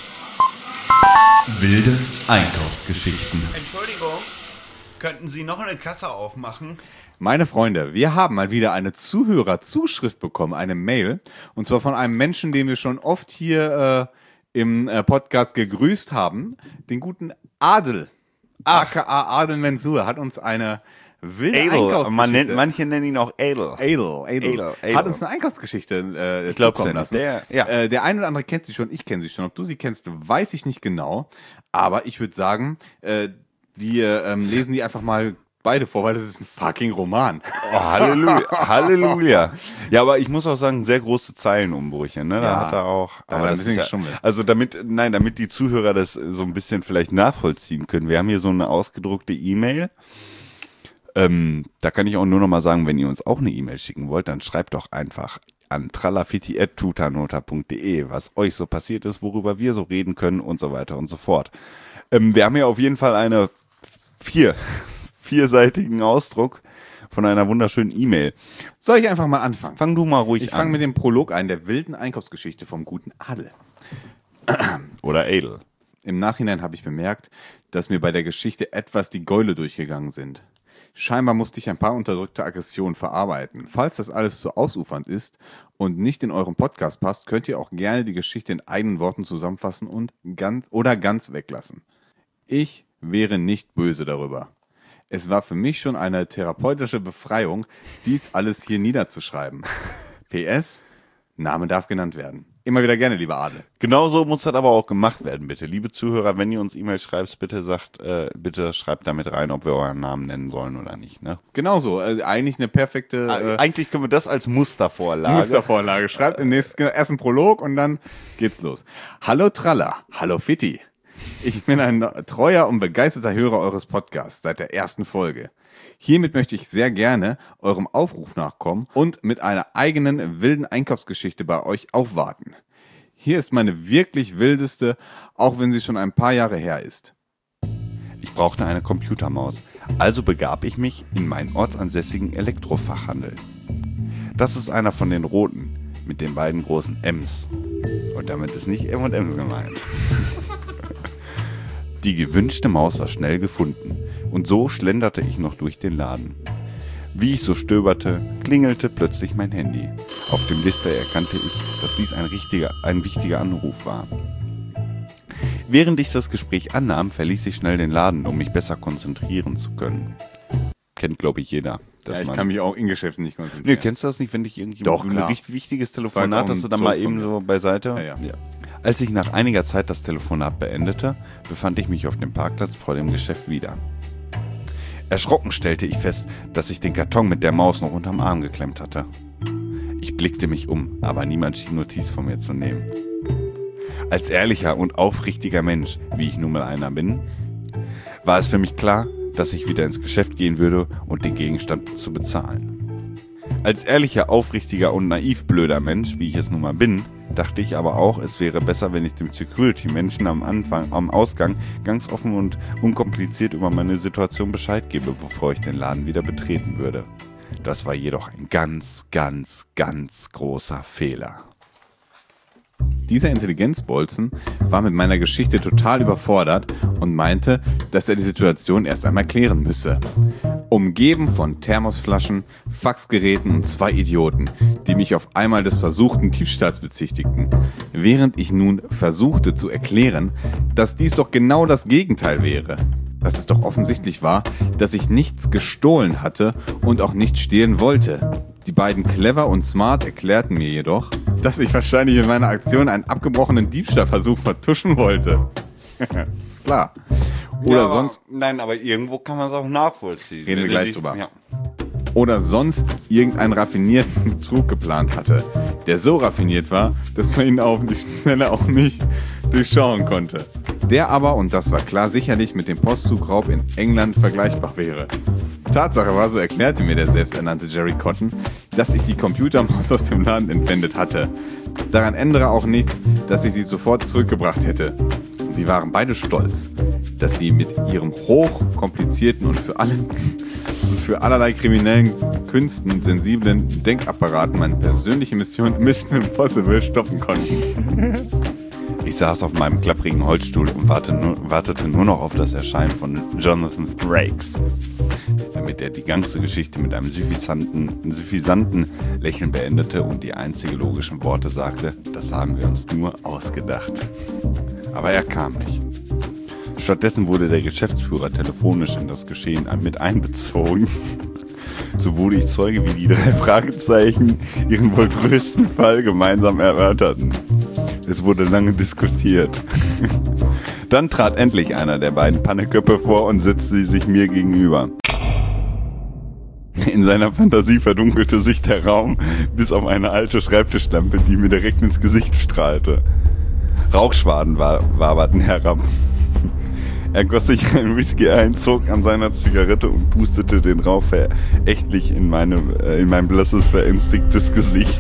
Wilde Einkaufsgeschichten. Entschuldigung, könnten Sie noch eine Kasse aufmachen? Meine Freunde, wir haben mal wieder eine Zuhörerzuschrift bekommen, eine Mail. Und zwar von einem Menschen, den wir schon oft hier äh, im äh, Podcast gegrüßt haben. Den guten Adel. aka Adel Mensur hat uns eine wilde Adel, Einkaufsgeschichte. man nennt, manche nennen ihn auch Adel. Adel, Adel, Adel, Adel. hat uns eine Einkaufsgeschichte äh, Ich glaub's zukommen ja lassen. nicht. Der- ja. Äh, der eine oder andere kennt sie schon, ich kenne sie schon. Ob du sie kennst, weiß ich nicht genau. Aber ich würde sagen, äh, wir ähm, lesen die einfach mal beide vor, weil das ist ein fucking Roman. Oh, Halleluja. Halleluja. Ja, aber ich muss auch sagen, sehr große Zeilenumbrüche, ne? Da Ja, hat er auch. da hat aber er ein das bisschen ist ja, geschummelt. also damit, nein, damit die Zuhörer das so ein bisschen vielleicht nachvollziehen können. Wir haben hier so eine ausgedruckte E-Mail. Ähm, da kann ich auch nur noch mal sagen, wenn ihr uns auch eine E-Mail schicken wollt, dann schreibt doch einfach an tralafitti at tutanota punkt de, was euch so passiert ist, worüber wir so reden können und so weiter und so fort. Ähm, wir haben hier auf jeden Fall eine vier, vierseitigen Ausdruck von einer wunderschönen E-Mail. Soll ich einfach mal anfangen? Fang du mal ruhig Ich an. fange mit dem Prolog ein, der wilden Einkaufsgeschichte vom guten Adel. Oder Adel. Im Nachhinein habe ich bemerkt, dass mir bei der Geschichte etwas die Gäule durchgegangen sind. Scheinbar musste ich ein paar unterdrückte Aggressionen verarbeiten. Falls das alles zu ausufernd ist und nicht in euren Podcast passt, könnt ihr auch gerne die Geschichte in eigenen Worten zusammenfassen und ganz oder ganz weglassen. Ich wäre nicht böse darüber. Es war für mich schon eine therapeutische Befreiung, dies alles hier niederzuschreiben. P S, Name darf genannt werden. Immer wieder gerne, lieber Adel. Genau so muss das aber auch gemacht werden, bitte. Liebe Zuhörer, wenn ihr uns E-Mail schreibt, bitte sagt, äh, bitte schreibt damit rein, ob wir euren Namen nennen sollen oder nicht. Ne? Genauso, äh, eigentlich eine perfekte äh, Eigentlich können wir das als Mustervorlage. Mustervorlage. Schreibt im nächsten ersten Prolog und dann geht's los. Hallo Tralla, hallo Fitti. Ich bin ein treuer und begeisterter Hörer eures Podcasts seit der ersten Folge. Hiermit möchte ich sehr gerne eurem Aufruf nachkommen und mit einer eigenen wilden Einkaufsgeschichte bei euch aufwarten. Hier ist meine wirklich wildeste, auch wenn sie schon ein paar Jahre her ist. Ich brauchte eine Computermaus, also begab ich mich in meinen ortsansässigen Elektrofachhandel. Das ist einer von den roten, mit den beiden großen M's. Und damit ist nicht M und M gemeint. Die gewünschte Maus war schnell gefunden und so schlenderte ich noch durch den Laden. Wie ich so stöberte, klingelte plötzlich mein Handy. Auf dem Display erkannte ich, dass dies ein, richtiger, ein wichtiger Anruf war. Während ich das Gespräch annahm, verließ ich schnell den Laden, um mich besser konzentrieren zu können. Kennt, glaube ich, jeder. Dass Ja, ich man kann mich auch in Geschäften nicht konzentrieren. Nee, kennst du das nicht, wenn dich irgendwie Doch, ein klar. richtig wichtiges war jetzt Telefonat auch hast ein du dann Joke mal eben von mir. so beiseite? Ja, ja. Als ich nach einiger Zeit das Telefonat beendete, befand ich mich auf dem Parkplatz vor dem Geschäft wieder. Erschrocken stellte ich fest, dass ich den Karton mit der Maus noch unterm Arm geklemmt hatte. Ich Ich blickte mich um, aber niemand schien Notiz von mir zu nehmen. Als ehrlicher und aufrichtiger Mensch, wie ich nun mal einer bin, war es für mich klar, dass ich wieder ins Geschäft gehen würde und den Gegenstand zu bezahlen. Als ehrlicher, aufrichtiger und naiv blöder Mensch, wie ich es nun mal bin, dachte ich aber auch, es wäre besser, wenn ich dem Security-Menschen am Anfang, am Ausgang ganz offen und unkompliziert über meine Situation Bescheid gebe, bevor ich den Laden wieder betreten würde. Das war jedoch ein ganz, ganz, ganz großer Fehler. Dieser Intelligenzbolzen war mit meiner Geschichte total überfordert und meinte, dass er die Situation erst einmal klären müsse. Umgeben von Thermosflaschen, Faxgeräten und zwei Idioten, die mich auf einmal des versuchten Diebstahls bezichtigten, während ich nun versuchte zu erklären, dass dies doch genau das Gegenteil wäre. Dass es doch offensichtlich war, dass ich nichts gestohlen hatte und auch nicht stehlen wollte. Die beiden Clever und Smart erklärten mir jedoch, dass ich wahrscheinlich in meiner Aktion einen abgebrochenen Diebstahlversuch vertuschen wollte. Ist klar. Oder ja, sonst... Aber, nein, aber irgendwo kann man es auch nachvollziehen. Reden wir gleich drüber. Ja. Oder sonst irgendeinen raffinierten Betrug geplant hatte, der so raffiniert war, dass man ihn auf die Schnelle auch nicht durchschauen konnte. Der aber, und das war klar, sicherlich mit dem Postzugraub in England vergleichbar wäre. Tatsache war, so erklärte mir der selbsternannte Jerry Cotton, dass ich die Computermaus aus dem Laden entwendet hatte. Daran ändere auch nichts, dass ich sie sofort zurückgebracht hätte. Und sie waren beide stolz, dass sie mit ihrem hochkomplizierten und für alle und für allerlei kriminellen Künsten sensiblen Denkapparaten meine persönliche Mission Mission Impossible stoppen konnten. Ich saß auf meinem klapprigen Holzstuhl und warte nur, wartete nur noch auf das Erscheinen von Jonathan Frakes, damit er die ganze Geschichte mit einem suffisanten, suffisanten Lächeln beendete und die einzige logischen Worte sagte, das haben wir uns nur ausgedacht. Aber er kam nicht. Stattdessen wurde der Geschäftsführer telefonisch in das Geschehen mit einbezogen. So wurde ich Zeuge, wie die drei Fragezeichen ihren wohl größten Fall gemeinsam erörterten. Es wurde lange diskutiert. Dann trat endlich einer der beiden Panneköpfe vor und setzte sich mir gegenüber. In seiner Fantasie verdunkelte sich der Raum, bis auf eine alte Schreibtischlampe, die mir direkt ins Gesicht strahlte. Rauchschwaden waberten herab. Er goss sich einen Whisky ein, zog an seiner Zigarette und pustete den Rauch verächtlich in, meine, äh, in mein blasses, verängstigtes Gesicht.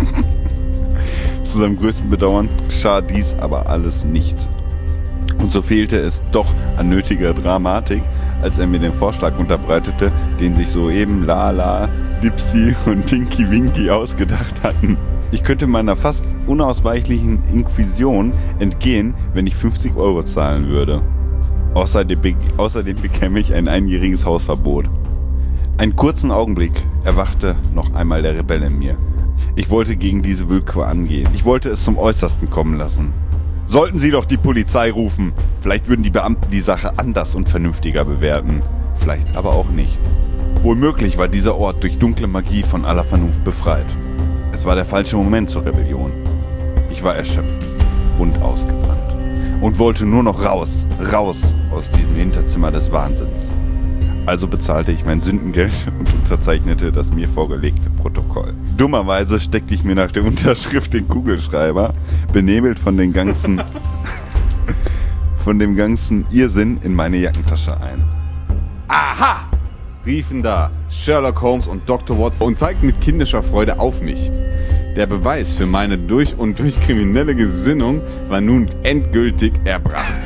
Zu seinem größten Bedauern geschah dies aber alles nicht. Und so fehlte es doch an nötiger Dramatik, als er mir den Vorschlag unterbreitete, den sich soeben Lala, Dipsy und Tinky Winky ausgedacht hatten. Ich könnte meiner fast unausweichlichen Inquisition entgehen, wenn ich fünfzig Euro zahlen würde. Außerdem, be- außerdem bekäme ich ein einjähriges Hausverbot. Einen kurzen Augenblick erwachte noch einmal der Rebell in mir. Ich wollte gegen diese Willkür angehen. Ich wollte es zum Äußersten kommen lassen. Sollten Sie doch die Polizei rufen. Vielleicht würden die Beamten die Sache anders und vernünftiger bewerten. Vielleicht aber auch nicht. Wohl möglich war dieser Ort durch dunkle Magie von aller Vernunft befreit. Es war der falsche Moment zur Rebellion. Ich war erschöpft und ausgebrannt und wollte nur noch raus, raus aus diesem Hinterzimmer des Wahnsinns. Also bezahlte ich mein Sündengeld und unterzeichnete das mir vorgelegte Protokoll. Dummerweise steckte ich mir nach der Unterschrift den Kugelschreiber, benebelt von den ganzen, von dem ganzen Irrsinn, in meine Jackentasche ein. Aha! Riefen da Sherlock Holmes und Doktor Watson und zeigten mit kindischer Freude auf mich. Der Beweis für meine durch und durch kriminelle Gesinnung war nun endgültig erbracht.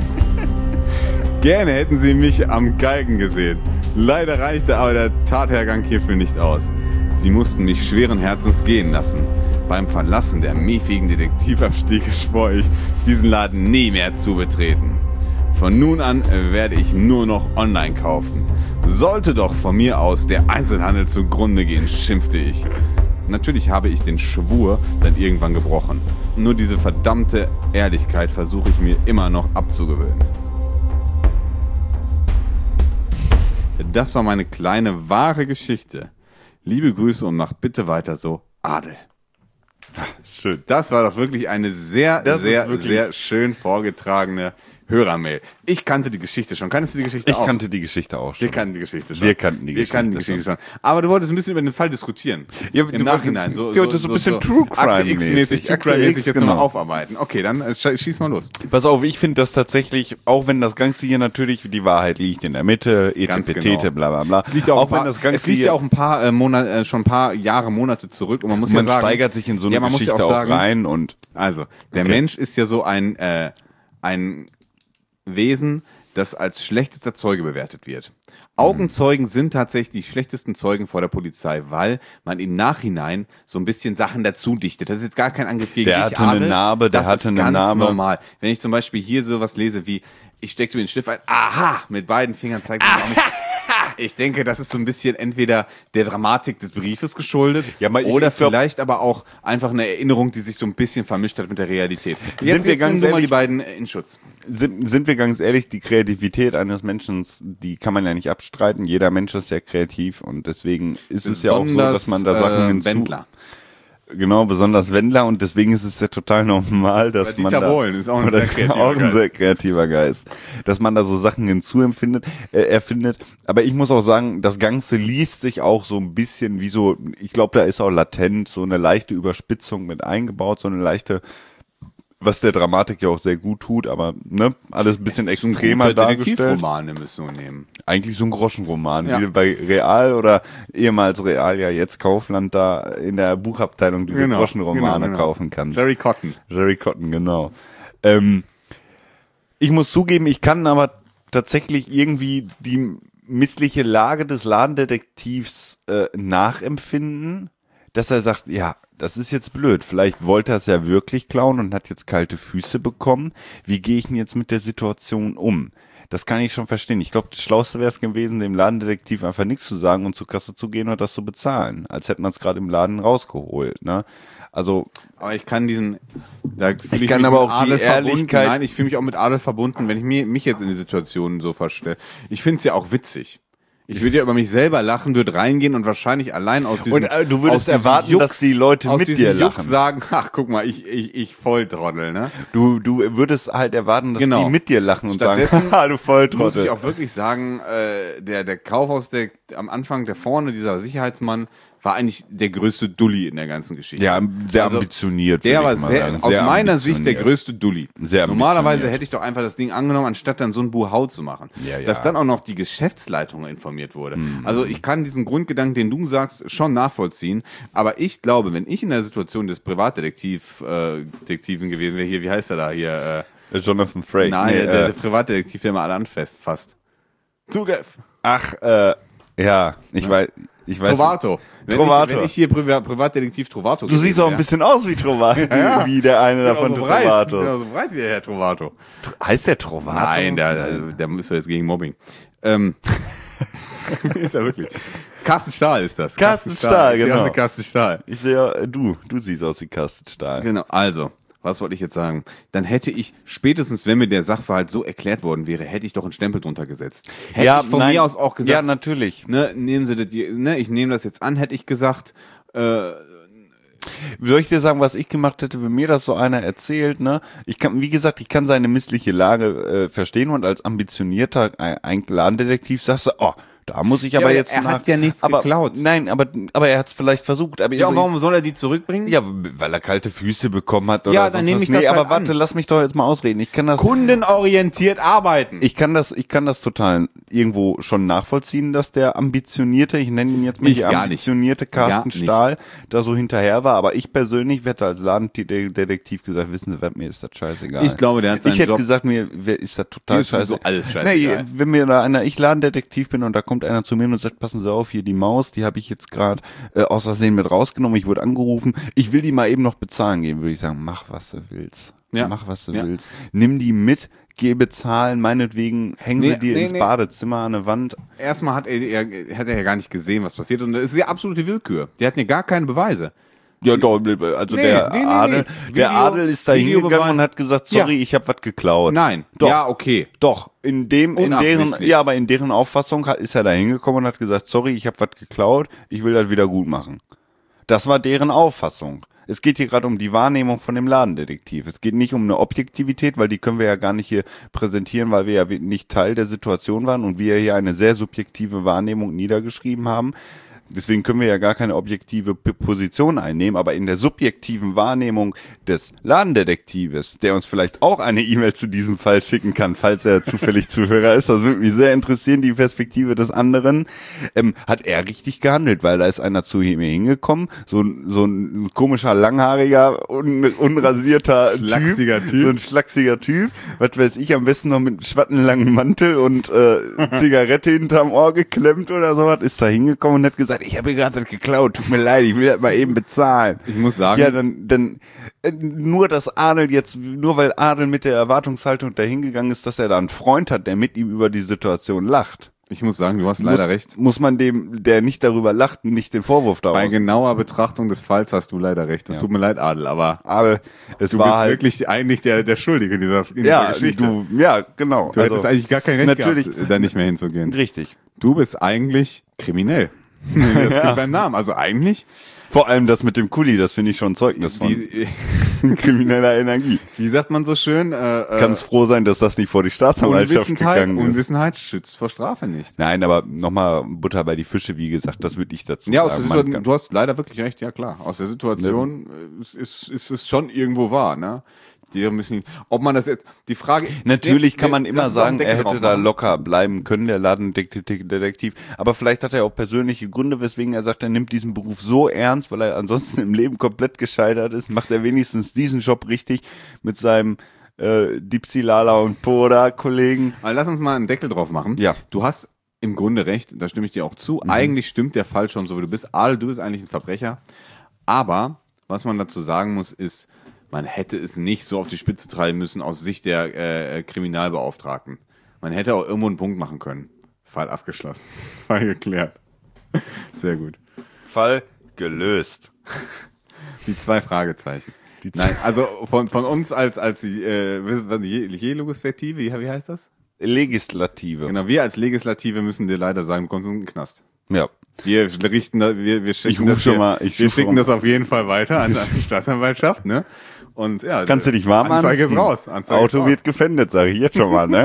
Gerne hätten sie mich am Galgen gesehen. Leider reichte aber der Tathergang hierfür nicht aus. Sie mussten mich schweren Herzens gehen lassen. Beim Verlassen der miefigen Detektivabstiege schwor ich, diesen Laden nie mehr zu betreten. Von nun an werde ich nur noch online kaufen. Sollte doch von mir aus der Einzelhandel zugrunde gehen, schimpfte ich. Natürlich habe ich den Schwur dann irgendwann gebrochen. Nur diese verdammte Ehrlichkeit versuche ich mir immer noch abzugewöhnen. Das war meine kleine, wahre Geschichte. Liebe Grüße und mach bitte weiter so, Adel. Ach, schön. Das war doch wirklich eine sehr, Das sehr, wirklich sehr schön vorgetragene Hörermail. Ich kannte die Geschichte schon. Kanntest du die Geschichte Ich auch? kannte die Geschichte auch schon. Wir kannten die Geschichte schon. Wir kannten die Wir Geschichte, kannten die Geschichte schon. Aber du wolltest ein bisschen über den Fall diskutieren. Ja, Im du- Nachhinein. So, ja, das ist so ein bisschen True Akte Crime-mäßig. X-mäßig, True Akte Crime-mäßig X, jetzt genau. nochmal aufarbeiten. Okay, dann äh, sch- schieß mal los. Pass auf, ich finde das tatsächlich, auch wenn das Ganze hier natürlich, die Wahrheit liegt in der Mitte, Ganz etepetete, genau. bla bla bla. Es liegt, auch auch ein paar, wenn das Ganze es liegt hier, ja auch ein paar äh, Monate, äh, schon ein paar Jahre, Monate zurück und man muss man ja sagen, steigert sich in so eine ja, man muss ja Geschichte auch auch, sagen, rein und Also, der Okay. Mensch ist ja so ein, äh, ein Wesen, das als schlechtester Zeuge bewertet wird. Augenzeugen sind tatsächlich die schlechtesten Zeugen vor der Polizei, weil man im Nachhinein so ein bisschen Sachen dazu dichtet. Das ist jetzt gar kein Angriff gegen Der dich, hatte eine Adel. Narbe, der das hatte ist eine ganz Narbe. normal. Wenn ich zum Beispiel hier sowas lese wie, ich steckte mir den Stift ein, aha, mit beiden Fingern zeigt sich auch nicht. Ich denke, das ist so ein bisschen entweder der Dramatik des Briefes geschuldet Ja, aber ich- oder ich glaub- vielleicht aber auch einfach eine Erinnerung, die sich so ein bisschen vermischt hat mit der Realität. Sind wir jetzt ganz nimm du mal ehrlich- die beiden in Schutz. sind, sind wir ganz ehrlich, die Kreativität eines Menschen, die kann man ja nicht abstreiten. Jeder Mensch ist ja kreativ und deswegen ist es ja auch so, dass man da Sachen äh, hinzu... Wendler. Genau, besonders Wendler und deswegen ist es ja total normal, dass Oder man Dieter da, Bohlen ist auch ein oder sehr kreativer auch ein Geist. sehr kreativer Geist, dass man da so Sachen hinzuempfindet, äh, erfindet. Aber ich muss auch sagen, das Ganze liest sich auch so ein bisschen wie so, ich glaube, da ist auch latent so eine leichte Überspitzung mit eingebaut, so eine leichte, was der Dramatik ja auch sehr gut tut, aber ne, alles ein bisschen Das ist ein extremer guter dargestellt. Detektivromane müssen wir nehmen. Eigentlich so ein Groschenroman, Ja. wie bei Real oder ehemals Real, ja jetzt Kaufland, da in der Buchabteilung diese Genau, Groschenromane genau, genau. kaufen kannst. Jerry Cotton. Jerry Cotton, genau. Ähm, ich muss zugeben, ich kann aber tatsächlich irgendwie die missliche Lage des Ladendetektivs äh, nachempfinden, dass er sagt, ja, das ist jetzt blöd. Vielleicht wollte er es ja wirklich klauen und hat jetzt kalte Füße bekommen. Wie gehe ich denn jetzt mit der Situation um? Das kann ich schon verstehen. Ich glaube, das Schlauste wäre es gewesen, dem Ladendetektiv einfach nichts zu sagen und zur Kasse zu gehen und das zu bezahlen. Als hätte man es gerade im Laden rausgeholt. Ne? Also, Aber ich kann diesen, da fühle ich, kann mich aber mit auch die Adel verbunden. Ehrlichkeit- Nein, ich fühle mich auch mit Adel verbunden, wenn ich mir, mich jetzt in die Situation so verstelle. Ich finde es ja auch witzig. Ich würde ja über mich selber lachen, würde reingehen und wahrscheinlich allein aus diesem Und, äh, du würdest aus diesem erwarten, Jux, dass die Leute aus mit diesem dir Jux lachen. sagen, ach, guck mal, ich, ich, ich Volltrottel, ne? du, du würdest halt erwarten, dass Genau. die mit dir lachen und Stattdessen sagen, haha, du Muss Volltrottel. ich auch wirklich sagen, äh, der, der Kaufhaus, der am Anfang, der vorne, dieser Sicherheitsmann, war eigentlich der größte Dulli in der ganzen Geschichte. Ja, sehr Also, ambitioniert. Der würde war ich mal sehr, sagen. aus Sehr meiner Sicht der ambitioniert. größte Dulli. Sehr Normalerweise ambitioniert. hätte ich doch einfach das Ding angenommen, anstatt dann so ein Buhau zu machen. Ja, ja. Dass dann auch noch die Geschäftsleitung informiert wurde. Mhm. Also ich kann diesen Grundgedanken, den du sagst, schon nachvollziehen. Aber ich glaube, wenn ich in der Situation des Privatdetektiv, äh, Detektiven gewesen wäre, hier, wie heißt er da hier? Äh, Jonathan Frakes. nein, Nee, der, der äh, Privatdetektiv, der mal alle anfasst. Zugriff. ach, äh, ja, ich weiß, ich weiß. Trovato. Wenn, Trovato. Ich, wenn ich hier Priva Privatdetektiv Trovato Du siehst auch ein bisschen aus wie Trovato, Ja. wie der eine davon davon so breit, Trovatos. genau so breit wie der Herr Trovato. Heißt der Trovato? Nein, der, der, der ist doch jetzt gegen Mobbing. Ähm, ist er wirklich. Carsten Stahl ist das. Carsten Stahl, Ich sehe genau. aus wie Carsten Stahl. Ich sehe, äh, du, du siehst aus wie Kastenstahl. Genau, also, was wollte ich jetzt sagen? Dann hätte ich, spätestens wenn mir der Sachverhalt so erklärt worden wäre, hätte ich doch einen Stempel drunter gesetzt. Hätte ich von nein, mir aus auch gesagt, Ja, natürlich. ne, nehmen Sie das, ne, ich nehme das jetzt an, hätte ich gesagt, äh, Soll ich dir sagen, was ich gemacht hätte, wenn mir das so einer erzählt, ne? Ich kann, wie gesagt, ich kann seine missliche Lage äh, verstehen und als ambitionierter äh, ein Ladendetektiv sagst du, oh, da muss ich aber aber jetzt er nach, hat ja nichts aber, geklaut. Nein, aber, aber er hat es vielleicht versucht. Aber ja, ich- und warum soll er die zurückbringen? Ja, weil er kalte Füße bekommen hat oder Ja, dann sonst nehme was. ich das Nee, aber halt warte, an. lass mich doch jetzt mal ausreden. Ich kann das Kundenorientiert arbeiten. ich kann das ich kann das total irgendwo schon nachvollziehen, dass der ambitionierte, ich nenne ihn jetzt mal Ich die gar nicht. ambitionierte Carsten Gar nicht. Stahl da so hinterher war, aber ich persönlich hätte als Ladendetektiv gesagt, wissen Sie was, mir ist das scheißegal. Ich glaube, der hat seinen Ich hätte Job- gesagt, mir wer- ist das Dir total ist sowieso scheiße. alles scheißegal. Nee, wenn mir da einer, ich Ladendetektiv bin und da kommt einer zu mir und sagt, passen Sie auf, hier die Maus, die habe ich jetzt gerade äh, aus Versehen mit rausgenommen, ich wurde angerufen, ich will die mal eben noch bezahlen geben, würde ich sagen, mach was du willst. Ja. Mach was du Ja. willst. Nimm die mit, geh bezahlen, meinetwegen häng Nee, sie dir nee, ins nee. Badezimmer an eine Wand. Erstmal hat er, er, hat er ja gar nicht gesehen, was passiert. Und das ist ja absolute Willkür. Die hatten ja gar keine Beweise. Ja, doch, also Nee, der nee, nee, Adel, nee. der Video- Adel ist da hingegangen Videobeweis. und hat gesagt, sorry, Ja. ich habe was geklaut. Nein. Doch. Ja, okay. Doch, in dem, in deren, Unabsichtlich. ja, aber in deren Auffassung hat, ist er da hingekommen und hat gesagt, sorry, ich habe was geklaut, ich will das wieder gut machen. Das war deren Auffassung. Es geht hier gerade um die Wahrnehmung von dem Ladendetektiv. Es geht nicht um eine Objektivität, weil die können wir ja gar nicht hier präsentieren, weil wir ja nicht Teil der Situation waren und wir hier eine sehr subjektive Wahrnehmung niedergeschrieben haben. Deswegen können wir ja gar keine objektive P- Position einnehmen, aber in der subjektiven Wahrnehmung des Ladendetektives, der uns vielleicht auch eine E-Mail zu diesem Fall schicken kann, falls er zufällig Zuhörer ist, das würde mich sehr interessieren, die Perspektive des anderen, ähm, hat er richtig gehandelt, weil da ist einer zu ihm hingekommen, so, ein- so ein komischer, langhaariger, un, unrasierter Schlachsiger Typ, Typ. so ein schlachsiger Typ, was weiß ich, am besten noch mit einem schwattenlangen Mantel und äh, Zigarette hinterm Ohr geklemmt oder sowas, ist da hingekommen und hat gesagt, ich habe hier gerade was geklaut, tut mir leid, ich will das mal eben bezahlen. Ich muss sagen, Ja, dann, dann äh, nur, dass Adel jetzt, nur weil Adel mit der Erwartungshaltung dahingegangen ist, dass er da einen Freund hat, der mit ihm über die Situation lacht. ich muss sagen, du hast leider muss, recht. Muss man dem, der nicht darüber lacht, nicht den Vorwurf Bei daraus. genauer Betrachtung des Falls hast du leider recht. Das Ja. tut mir leid, Adel, aber Aber es du war bist halt, wirklich eigentlich der, der Schuldige in dieser, in ja, dieser Geschichte. du, ja, genau. Du hättest eigentlich gar kein Recht natürlich- gehabt, da nicht mehr hinzugehen. Richtig. Du bist eigentlich kriminell. Das Ja. gibt beim Namen. Also eigentlich, Vor allem das mit dem Kuli, das finde ich schon ein Zeugnis von wie, krimineller Energie. wie sagt man so schön, äh, äh, Kannst froh sein, dass das nicht vor die Staatsanwaltschaft Unwissenheit, gegangen ist. Unwissenheit schützt vor Strafe nicht. Nein, aber nochmal Butter bei die Fische, wie gesagt, das würde ich dazu Ja, aus der sagen. Man Situation, kann- du hast leider wirklich recht, ja klar. Aus der Situation äh, ist, ist, ist es schon irgendwo wahr, ne? Die müssen, ob man das jetzt, die Frage. Natürlich Nee, kann man nee, immer lass uns auch einen sagen, er Deckel hätte drauf da machen. locker bleiben können, der Ladendetektiv. Aber vielleicht hat er auch persönliche Gründe, weswegen er sagt, er nimmt diesen Beruf so ernst, weil er ansonsten im Leben komplett gescheitert ist. Macht er wenigstens diesen Job richtig mit seinem äh, Dipsy Lala und Poda Kollegen. Aber lass uns mal einen Deckel drauf machen. Ja. Du hast im Grunde recht, da stimme ich dir auch zu. Eigentlich stimmt der Fall schon so, wie du bist. Adel, du bist eigentlich ein Verbrecher. Aber, was man dazu sagen muss, ist, man hätte es nicht so auf die Spitze treiben müssen aus Sicht der äh, Kriminalbeauftragten. Man hätte auch irgendwo einen Punkt machen können. Fall abgeschlossen. Fall geklärt. Sehr gut. Fall gelöst. Die zwei Fragezeichen. Nein, also von, von uns als, als die, äh, Je- Je-Legislative, wie wie heißt das? Legislative. Genau, wir als Legislative müssen dir leider sagen, du kommst in den Knast. Ja. Wir richten da, wir, wir schicken, ruf das, schon hier, mal- ich wir ruf schicken schon- das auf jeden Fall weiter an die Staatsanwaltschaft, ne? Und ja, Kannst du dich warm Anzeige anziehen? ist raus. Anzeige Auto ist raus. wird gefändet, sage ich jetzt schon mal, ne?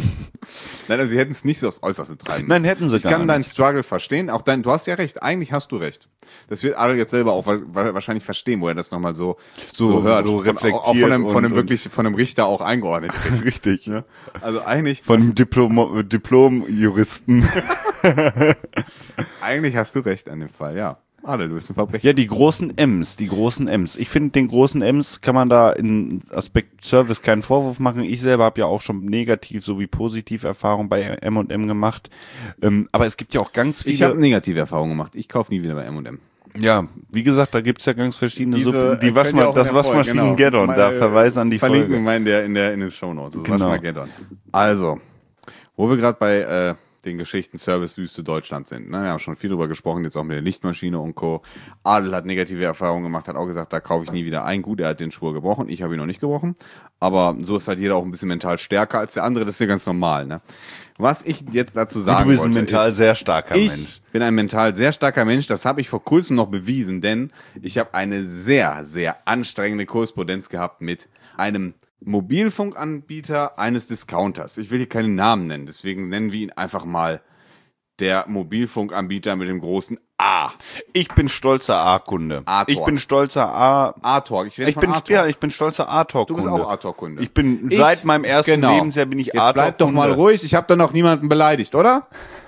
Nein, also sie hätten es nicht so aufs Äußerste treiben. Nein, hätten sie Ich gar kann nicht. deinen Struggle verstehen. Auch dein, du hast ja recht. Eigentlich hast du recht. Das wird Adel jetzt selber auch wa- wa- wahrscheinlich verstehen, wo er das nochmal so, so, So- hört. so Von- reflektiert Auch von einem, von und- einem wirklich, von einem Richter auch eingeordnet. kriegt. Richtig, ne? Also eigentlich, Von einem Diplom Diplom-Juristen. eigentlich hast du recht an dem Fall, ja. Adel, du bist ein Verbrecher. Ja, die großen M's, die großen M's. Ich finde, den großen M's kann man da in Aspekt Service keinen Vorwurf machen. Ich selber habe ja auch schon negativ sowie positiv Erfahrungen bei M und M gemacht. Ähm, aber es gibt ja auch ganz Ich habe viele. negative Erfahrungen gemacht. Ich kaufe nie wieder bei M und M. Ja, wie gesagt, da gibt's ja ganz verschiedene Diese, Suppen. äh, Die könnt Waschma ihr auch in das der Folge, Waschmaschinen genau. Gaddon, da Mal, verweise an die Verlinken Folge. wir mal in, der, in, der, in den Shownotes. Das Genau. Waschmageddon. Also, wo wir gerade bei äh, den Geschichten Servicewüste Deutschland sind. Ne? Wir haben schon viel drüber gesprochen, jetzt auch mit der Lichtmaschine und Co. Adel hat negative Erfahrungen gemacht, hat auch gesagt, da kaufe ich nie wieder ein. Gut, er hat den Schwur gebrochen, ich habe ihn noch nicht gebrochen. Aber so ist halt jeder auch ein bisschen mental stärker als der andere, das ist ja ganz normal. Ne? Was ich jetzt dazu sagen Du bist ein wollte, mental ist, sehr starker ich Mensch. bin ein mental sehr starker Mensch. Das habe ich vor kurzem noch bewiesen, denn ich habe eine sehr, sehr anstrengende Korrespondenz gehabt mit einem Mobilfunkanbieter eines Discounters. Ich will hier keinen Namen nennen, deswegen nennen wir ihn einfach mal der Mobilfunkanbieter mit dem großen A. Ich bin stolzer A-Kunde. A-Talk. Ich bin stolzer A. A-Talk. Ich, rede Ich von bin, A-Talk. ja, ich bin stolzer A-Talk-Kunde. Du bist auch A-Talk-Kunde. Ich bin Ich- seit meinem ersten genau. Lebensjahr bin ich Jetzt A-Talk-Kunde. bleib doch mal ruhig, ich habe doch noch niemanden beleidigt, oder?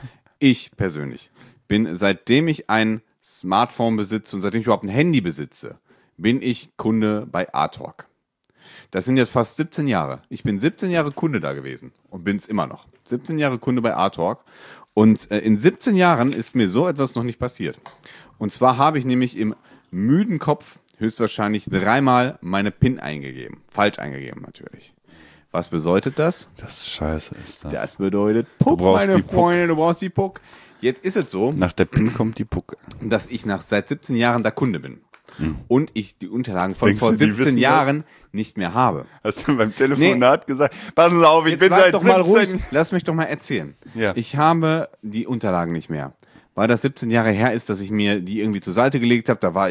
Ich persönlich bin, seitdem ich ein Smartphone besitze und seitdem ich überhaupt ein Handy besitze, bin ich Kunde bei A-Talk. Das sind jetzt fast siebzehn Jahre. Ich bin siebzehn Jahre Kunde da gewesen und bin es immer noch. siebzehn Jahre Kunde bei A-Talk. Und äh, in siebzehn Jahren ist mir so etwas noch nicht passiert. Und zwar habe ich nämlich im müden Kopf höchstwahrscheinlich dreimal meine PIN eingegeben. Falsch eingegeben natürlich. Was bedeutet das? Das ist scheiße, ist das. Das bedeutet Puck, brauchst meine die Puck. Freunde, du brauchst die Puck. Jetzt ist es so, Nach der PIN kommt die Pucke. dass ich nach seit siebzehn Jahren da Kunde bin. Und ich die Unterlagen von Denkst vor du, die siebzehn wissen Jahren nicht mehr habe. Hast du beim Telefonat gesagt, passen Sie auf, ich Jetzt bin bleib seit doch mal ruhig. siebzehn. Lass mich doch mal erzählen. Ja. Ich habe die Unterlagen nicht mehr. Weil das siebzehn Jahre her ist, dass ich mir die irgendwie zur Seite gelegt habe. Da war ich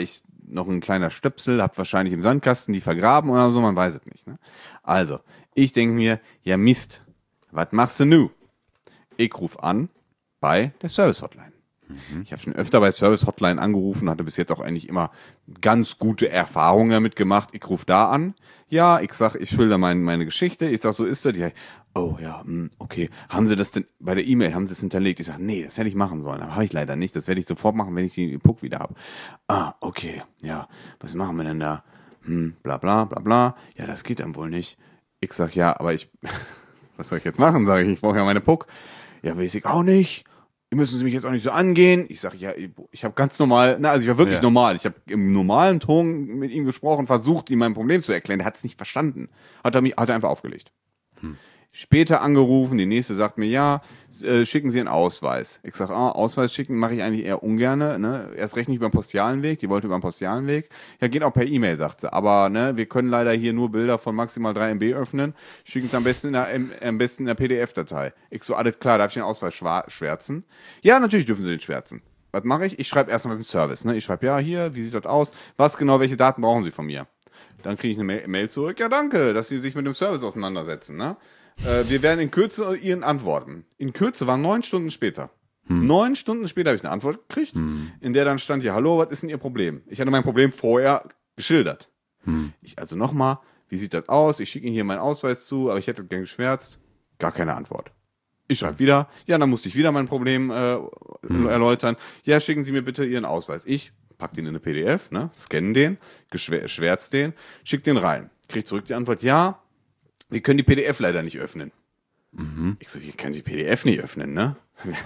noch ein kleiner Stöpsel, habt wahrscheinlich im Sandkasten die vergraben oder so, man weiß es nicht. Ne? Also, ich denke mir, ja Mist, was machst du nu? Ich rufe an bei der Service-Hotline. Ich habe schon öfter bei Service-Hotline angerufen, hatte bis jetzt auch eigentlich immer ganz gute Erfahrungen damit gemacht. Ich rufe da an, ja, ich sag, ich schilder mein, meine Geschichte, ich sag, so ist das. Die, oh ja, mh, okay, haben Sie das denn, bei der E-Mail haben Sie es hinterlegt? Ich sag, nee, das hätte ich machen sollen, aber habe ich leider nicht, das werde ich sofort machen, wenn ich den Puck wieder habe. Ah, okay, ja, was machen wir denn da? Hm, bla bla bla bla, ja, das geht dann wohl nicht. Ich sag, ja, aber ich, was soll ich jetzt machen, sage ich, ich brauche ja meine Puck. Ja, weiß ich auch nicht. Müssen Sie mich jetzt auch nicht so angehen? Ich sage, ja, ich habe ganz normal, na, also ich war wirklich ja. normal. Ich habe im normalen Ton mit ihm gesprochen, versucht, ihm mein Problem zu erklären. Der hat es nicht verstanden. Hat er mich, hat er einfach aufgelegt. Hm. Später angerufen, die nächste sagt mir, ja, äh, schicken Sie einen Ausweis. Ich sage, ah, Ausweis schicken mache ich eigentlich eher ungerne, ne? Erst recht nicht über den postialen Weg, die wollte über den postialen Weg. Ja, geht auch per E-Mail, sagt sie. Aber ne, wir können leider hier nur Bilder von maximal drei Megabyte öffnen. Schicken Sie am besten in der, am besten in der P D F-Datei. Ich so, alles klar, darf ich den Ausweis schwärzen? Ja, natürlich dürfen Sie den schwärzen. Was mache ich? Ich schreibe erstmal mit dem Service. Ne? Ich schreibe, ja, hier, wie sieht das aus? Was genau, welche Daten brauchen Sie von mir? Dann kriege ich eine Mail zurück. Ja, danke, dass Sie sich mit dem Service auseinandersetzen, ne? Äh, wir werden in Kürze Ihren antworten. In Kürze war neun Stunden später. Hm. Neun Stunden später habe ich eine Antwort gekriegt, hm. in der dann stand hier, hallo, was ist denn Ihr Problem? Ich hatte mein Problem vorher geschildert. Hm. Ich also nochmal, wie sieht das aus? Ich schicke Ihnen hier meinen Ausweis zu, aber ich hätte gern geschwärzt. Gar keine Antwort. Ich schreibe wieder, ja, dann musste ich wieder mein Problem äh, hm. erläutern. Ja, schicken Sie mir bitte Ihren Ausweis. Ich pack den in eine P D F, ne, scanne den, schwärz den, schick den rein. Krieg zurück die Antwort, ja, wir können die P D F leider nicht öffnen. Mhm. Ich so, wir können die P D F nicht öffnen, ne?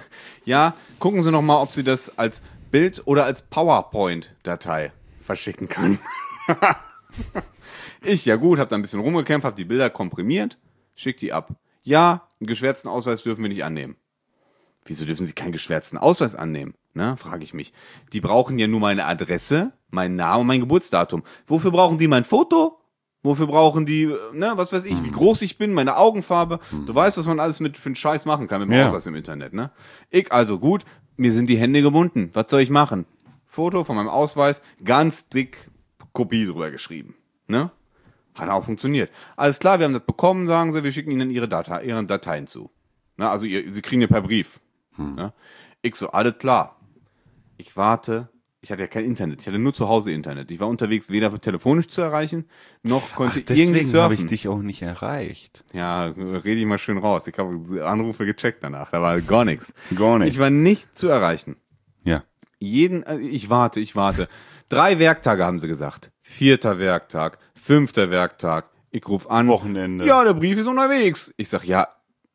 Ja, gucken Sie noch mal, ob Sie das als Bild oder als PowerPoint-Datei verschicken können. Ich, ja gut, hab da ein bisschen rumgekämpft, hab die Bilder komprimiert, schick die ab. Ja, einen geschwärzten Ausweis dürfen wir nicht annehmen. Wieso dürfen Sie keinen geschwärzten Ausweis annehmen? Ne, frage ich mich. Die brauchen ja nur meine Adresse, meinen Namen und mein Geburtsdatum. Wofür brauchen die mein Foto? Wofür brauchen die, ne, was weiß ich, wie groß ich bin, meine Augenfarbe. Du weißt, was man alles mit für einen Scheiß machen kann mit dem Ja. Ausweis im Internet, ne? Ich also, gut, mir sind die Hände gebunden. Was soll ich machen? Foto von meinem Ausweis, ganz dick Kopie drüber geschrieben, ne? Hat auch funktioniert. Alles klar, wir haben das bekommen, sagen sie, wir schicken Ihnen ihre, Data, ihre Dateien zu. Ne, also ihr, sie kriegen ja per Brief. Hm. Ne? Ich so, alles klar. Ich warte. Ich hatte ja kein Internet, ich hatte nur zu Hause Internet. Ich war unterwegs, weder telefonisch zu erreichen, noch konnte Ach, ich irgendwie deswegen habe surfen. ich dich auch nicht erreicht. Ja, rede ich mal schön raus. Ich habe Anrufe gecheckt danach, da war gar nichts. Gar nicht. Ich war nicht zu erreichen. Ja. Jeden, äh, ich warte, ich warte. Drei Werktage haben sie gesagt. Vierter Werktag, fünfter Werktag. Ich rufe an. Wochenende. Ja, der Brief ist unterwegs. Ich sag, ja,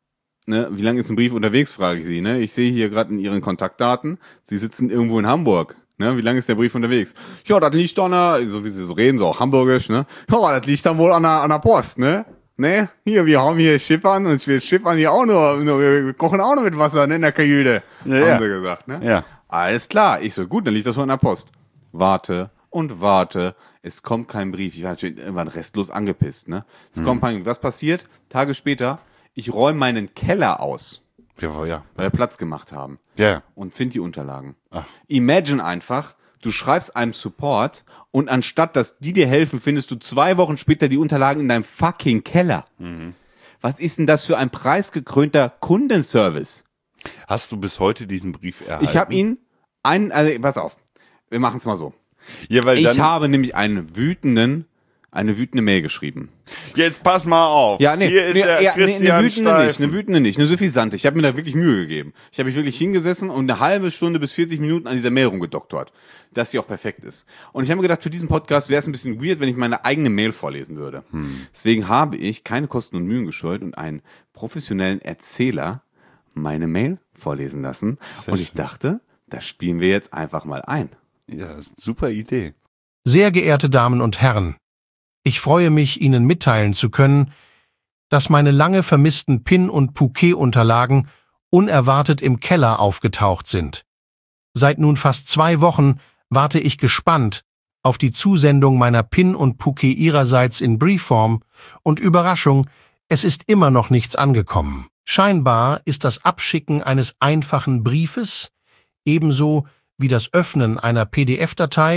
ne, wie lange ist ein Brief unterwegs, frage ich sie. Ne? Ich sehe hier gerade in ihren Kontaktdaten, sie sitzen irgendwo in Hamburg. Ne, wie lange ist der Brief unterwegs? Ja, das liegt an der, so wie sie so reden, so auch hamburgisch, ne? Ja, das liegt dann wohl an der, an der Post, ne? Ne? Hier, wir haben hier Schiffern und wir schiffern hier auch nur, nur wir kochen auch nur mit Wasser, ne, in der Kajüte. Ja, haben ja. sie gesagt, ne? Ja. Alles klar. Ich so, gut, dann liegt das wohl an der Post. Warte und warte. Es kommt kein Brief. Ich war natürlich irgendwann restlos angepisst, ne? Es Hm. kommt kein Brief. Was passiert? Tage später, ich räume meinen Keller aus, Ja, ja. weil wir Platz gemacht haben. Ja. Und find die Unterlagen. Ach. Imagine einfach, du schreibst einem Support und anstatt, dass die dir helfen, findest du zwei Wochen später die Unterlagen in deinem fucking Keller. Mhm. Was ist denn das für ein preisgekrönter Kundenservice? Hast du bis heute diesen Brief erhalten? Ich habe ihn, einen, also pass auf, wir machen es mal so. Ja, weil Ich dann, habe nämlich einen wütenden, eine wütende Mail geschrieben. Jetzt pass mal auf. Ja, nee, Hier ist nee, der ja, nee, Christian eine wütende nicht, Steifen. eine wütende nicht, eine suffisante. Ich habe mir da wirklich Mühe gegeben. Ich habe mich wirklich hingesessen und eine halbe Stunde bis vierzig Minuten an dieser Mail rumgedoktort, dass sie auch perfekt ist. Und ich habe mir gedacht, für diesen Podcast wäre es ein bisschen weird, wenn ich meine eigene Mail vorlesen würde. Hm. Deswegen habe ich keine Kosten und Mühen gescheut und einen professionellen Erzähler meine Mail vorlesen lassen. Sehr und ich schön. dachte, das spielen wir jetzt einfach mal ein. Ja, das ist eine super Idee. Sehr geehrte Damen und Herren, ich freue mich, Ihnen mitteilen zu können, dass meine lange vermissten PIN- und Bouquet-Unterlagen unerwartet im Keller aufgetaucht sind. Seit nun fast zwei Wochen warte ich gespannt auf die Zusendung meiner PIN und Bouquet Ihrerseits in Briefform und Überraschung, es ist immer noch nichts angekommen. Scheinbar ist das Abschicken eines einfachen Briefes, ebenso wie das Öffnen einer P D F-Datei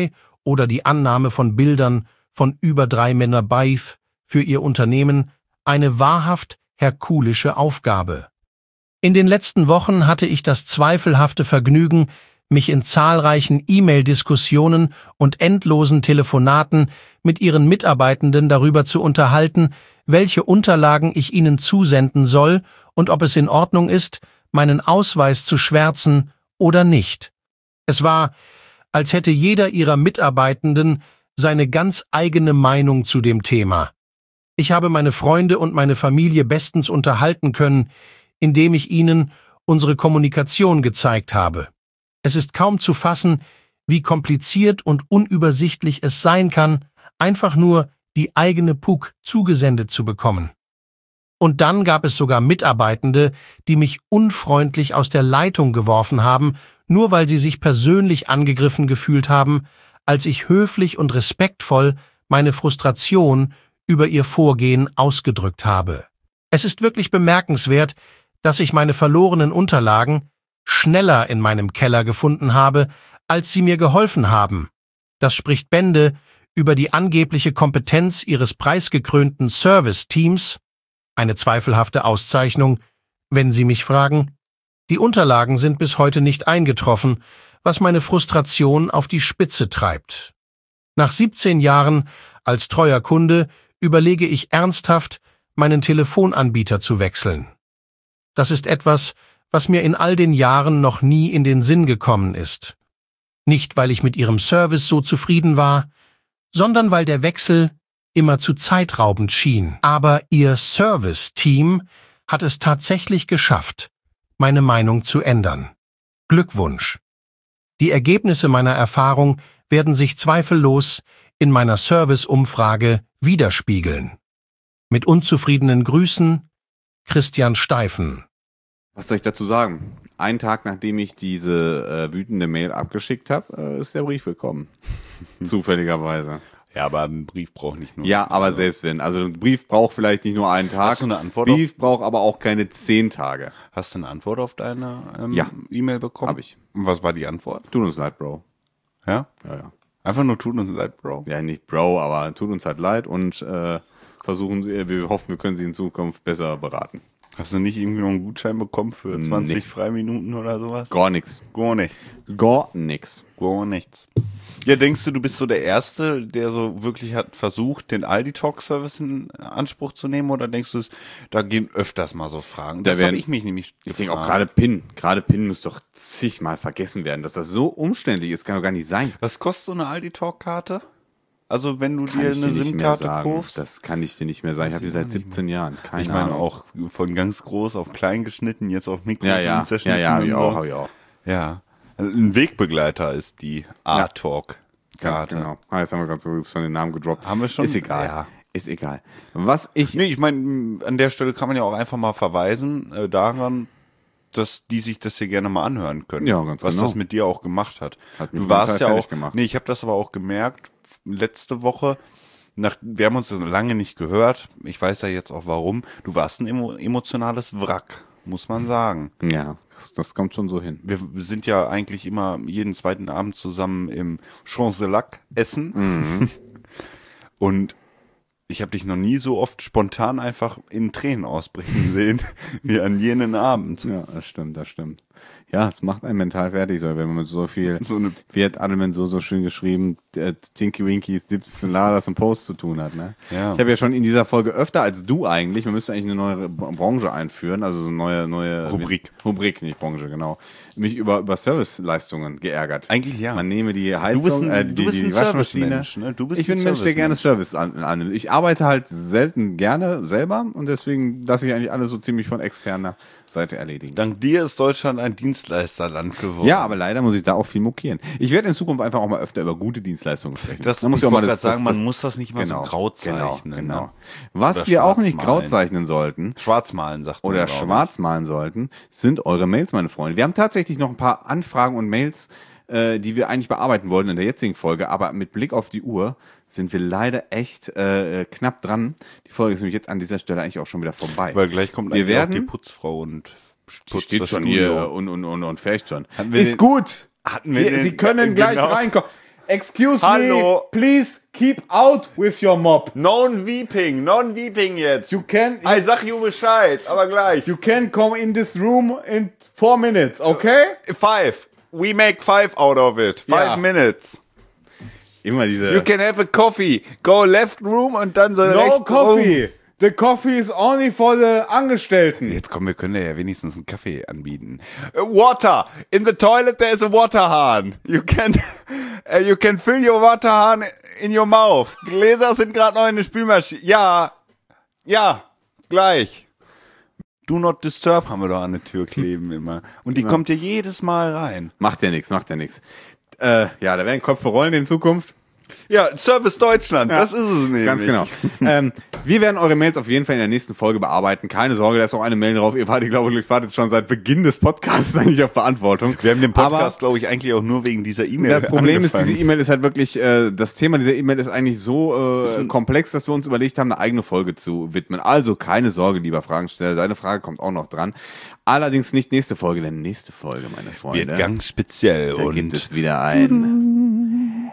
oder die Annahme von Bildern von über drei Männer Beif für ihr Unternehmen eine wahrhaft herkulische Aufgabe. In den letzten Wochen hatte ich das zweifelhafte Vergnügen, mich in zahlreichen E-Mail-Diskussionen und endlosen Telefonaten mit ihren Mitarbeitenden darüber zu unterhalten, welche Unterlagen ich ihnen zusenden soll und ob es in Ordnung ist, meinen Ausweis zu schwärzen oder nicht. Es war, als hätte jeder ihrer Mitarbeitenden seine ganz eigene Meinung zu dem Thema. Ich habe meine Freunde und meine Familie bestens unterhalten können, indem ich ihnen unsere Kommunikation gezeigt habe. Es ist kaum zu fassen, wie kompliziert und unübersichtlich es sein kann, einfach nur die eigene P U C zugesendet zu bekommen. Und dann gab es sogar Mitarbeitende, die mich unfreundlich aus der Leitung geworfen haben, nur weil sie sich persönlich angegriffen gefühlt haben, als ich höflich und respektvoll meine Frustration über ihr Vorgehen ausgedrückt habe. Es ist wirklich bemerkenswert, dass ich meine verlorenen Unterlagen schneller in meinem Keller gefunden habe, als sie mir geholfen haben. Das spricht Bände über die angebliche Kompetenz ihres preisgekrönten Service-Teams, eine zweifelhafte Auszeichnung, wenn Sie mich fragen. Die Unterlagen sind bis heute nicht eingetroffen, was meine Frustration auf die Spitze treibt. Nach siebzehn Jahren als treuer Kunde überlege ich ernsthaft, meinen Telefonanbieter zu wechseln. Das ist etwas, was mir in all den Jahren noch nie in den Sinn gekommen ist. Nicht, weil ich mit ihrem Service so zufrieden war, sondern weil der Wechsel immer zu zeitraubend schien. Aber ihr Service-Team hat es tatsächlich geschafft, meine Meinung zu ändern. Glückwunsch! Die Ergebnisse meiner Erfahrung werden sich zweifellos in meiner Service-Umfrage widerspiegeln. Mit unzufriedenen Grüßen, Christian Steifen. Was soll ich dazu sagen? Einen Tag, nachdem ich diese äh, wütende Mail abgeschickt habe, äh, ist der Brief gekommen. Zufälligerweise. Ja, aber ein Brief braucht nicht nur. Ja, aber selbst wenn. Also ein Brief braucht vielleicht nicht nur einen Tag. Hast du eine Antwort? Brief auf, braucht aber auch keine zehn Tage. Hast du eine Antwort auf deine ähm, Ja. E-Mail bekommen? Hab ich. Und was war die Antwort? Tut uns leid, Bro. Ja? Ja, ja. Einfach nur tut uns leid, Bro. Ja, nicht Bro, aber tut uns halt leid und äh, versuchen, wir hoffen, wir können Sie in Zukunft besser beraten. Hast du nicht irgendwie noch einen Gutschein bekommen für zwanzig Nee. Freiminuten oder sowas? Gar nichts. Gar nichts. Gar nichts. Gar nichts. Ja, denkst du, du bist so der Erste, der so wirklich hat versucht, den Aldi-Talk-Service in Anspruch zu nehmen? Oder denkst du, da gehen öfters mal so Fragen? Da Das werden- habe ich mich nämlich Ich denke auch gefragt. gerade PIN. Gerade PIN muss doch zigmal vergessen werden. Dass das so umständlich ist, kann doch gar nicht sein. Was kostet so eine Aldi-Talk-Karte? Also wenn du Kann dir ich eine dir nicht mehr SIM-Karte sagen. kaufst? Das kann ich dir nicht mehr sagen. Ich habe die seit siebzehn Jahren. Keine Ich meine Ahnung. auch von ganz groß auf klein geschnitten, jetzt auf Mikro Ja, ja. Ja, zerschnitten ja, hab und ich so. auch, hab ich auch. Ja. Ein Wegbegleiter ist die A-Talk. Ganz Karte. genau. Ah, jetzt haben wir gerade so schon den Namen gedroppt. Haben wir schon? Ist egal. Ja. Ist egal. Was ich. Nee, ich meine, an der Stelle kann man ja auch einfach mal verweisen äh, daran, dass die sich das hier gerne mal anhören können. Ja, ganz was genau. das mit dir auch gemacht hat. Hat mich Du warst ja total fertig auch, gemacht. nee, ich habe das aber auch gemerkt, letzte Woche, nach, wir haben uns das lange nicht gehört, ich weiß ja jetzt auch warum, du warst ein emo, emotionales Wrack, muss man sagen. Ja, das, das kommt schon so hin. Wir sind ja eigentlich immer jeden zweiten Abend zusammen im Champs-Élysées essen. Mhm. Und ich habe dich noch nie so oft spontan einfach in Tränen ausbrechen sehen, wie an jenen Abend. Ja, das stimmt, das stimmt. Ja, es macht einen mental fertig, so, wenn man mit so viel, So eine- wie hat Adelman so, so schön geschrieben, äh, Tinky Winkies, Dips und Ladas und Post zu tun hat, ne? Ja. Ich habe ja schon in dieser Folge öfter als du eigentlich, man müsste eigentlich eine neue Br- Branche einführen, also so eine neue, neue Rubrik. Rubrik, nicht Branche, genau. Mich über, über Serviceleistungen geärgert. Eigentlich ja. Man nehme die Heizung, bist ein- äh, du die, bist die ein Waschmaschine. Servicemensch, ne? Du bist ich bin ein ein Mensch, der gerne Servicemensch. Service an, annimmt. Ich arbeite halt selten gerne selber und deswegen lasse ich eigentlich alles so ziemlich von externer Seite erledigen. Dank dir ist Deutschland ein Dienstleisterland geworden. Ja, aber leider muss ich da auch viel mokieren. Ich werde in Zukunft einfach auch mal öfter über gute Dienstleistungen sprechen. Das Man muss muss ja auch mal grad das, sagen, das, man muss das nicht mal so grau zeichnen. Genau, genau. Ne? Was Oder wir auch nicht schwarz malen. grau zeichnen sollten Schwarzmalen, sagt man. oder glaub ich. schwarz malen sollten, sind eure Mails, meine Freunde. Wir haben tatsächlich noch ein paar Anfragen und Mails, äh, die wir eigentlich bearbeiten wollten in der jetzigen Folge, aber mit Blick auf die Uhr sind wir leider echt äh, knapp dran. Die Folge ist nämlich jetzt an dieser Stelle eigentlich auch schon wieder vorbei. Weil gleich kommt Wir eigentlich werden- auch die Putzfrau und Die putzt steht das schon Studio. hier und, und, und, und fährt schon. Hatten wir Ist den- gut. Hatten wir Wir, den- Sie können äh, gleich genau. reinkommen. Excuse Hallo. me, please keep out with your mop. Non-Weeping, non-Weeping jetzt. You can, Ich sag you Bescheid, aber gleich. you can come in this room in four minutes, okay? Five. We make five out of it. Five Ja. minutes. Immer diese... You can have a coffee. Go left room und dann so no rechts coffee. rum. The coffee is only for the Angestellten. Jetzt komm, wir können dir ja wenigstens einen Kaffee anbieten. Uh, water. In the toilet there is a water hahn. You can, uh, you can fill your water hahn in your mouth. Gläser sind gerade noch in der Spülmaschine. Ja. Ja. Gleich. Do not disturb haben wir doch an der Tür kleben immer. Und die Genau. kommt dir jedes Mal rein. Macht ja nichts, macht ja nichts. Äh, ja, da werden Köpfe rollen in Zukunft. Ja, Service Deutschland, Ja, das ist es nämlich. Ganz genau. ähm, wir werden eure Mails auf jeden Fall in der nächsten Folge bearbeiten. Keine Sorge, da ist auch eine Mail drauf. Ihr wartet, glaube ich, wartet schon seit Beginn des Podcasts eigentlich auf Beantwortung. Wir haben den Podcast, Aber glaube ich, eigentlich auch nur wegen dieser E-Mail das Problem ist, angefangen. diese E-Mail ist halt wirklich, äh, das Thema dieser E-Mail ist eigentlich so äh, komplex, dass wir uns überlegt haben, eine eigene Folge zu widmen. Also keine Sorge, lieber Fragensteller, deine Frage kommt auch noch dran. Allerdings nicht nächste Folge, denn nächste Folge, meine Freunde, Wird ganz speziell. da und gibt es wieder ein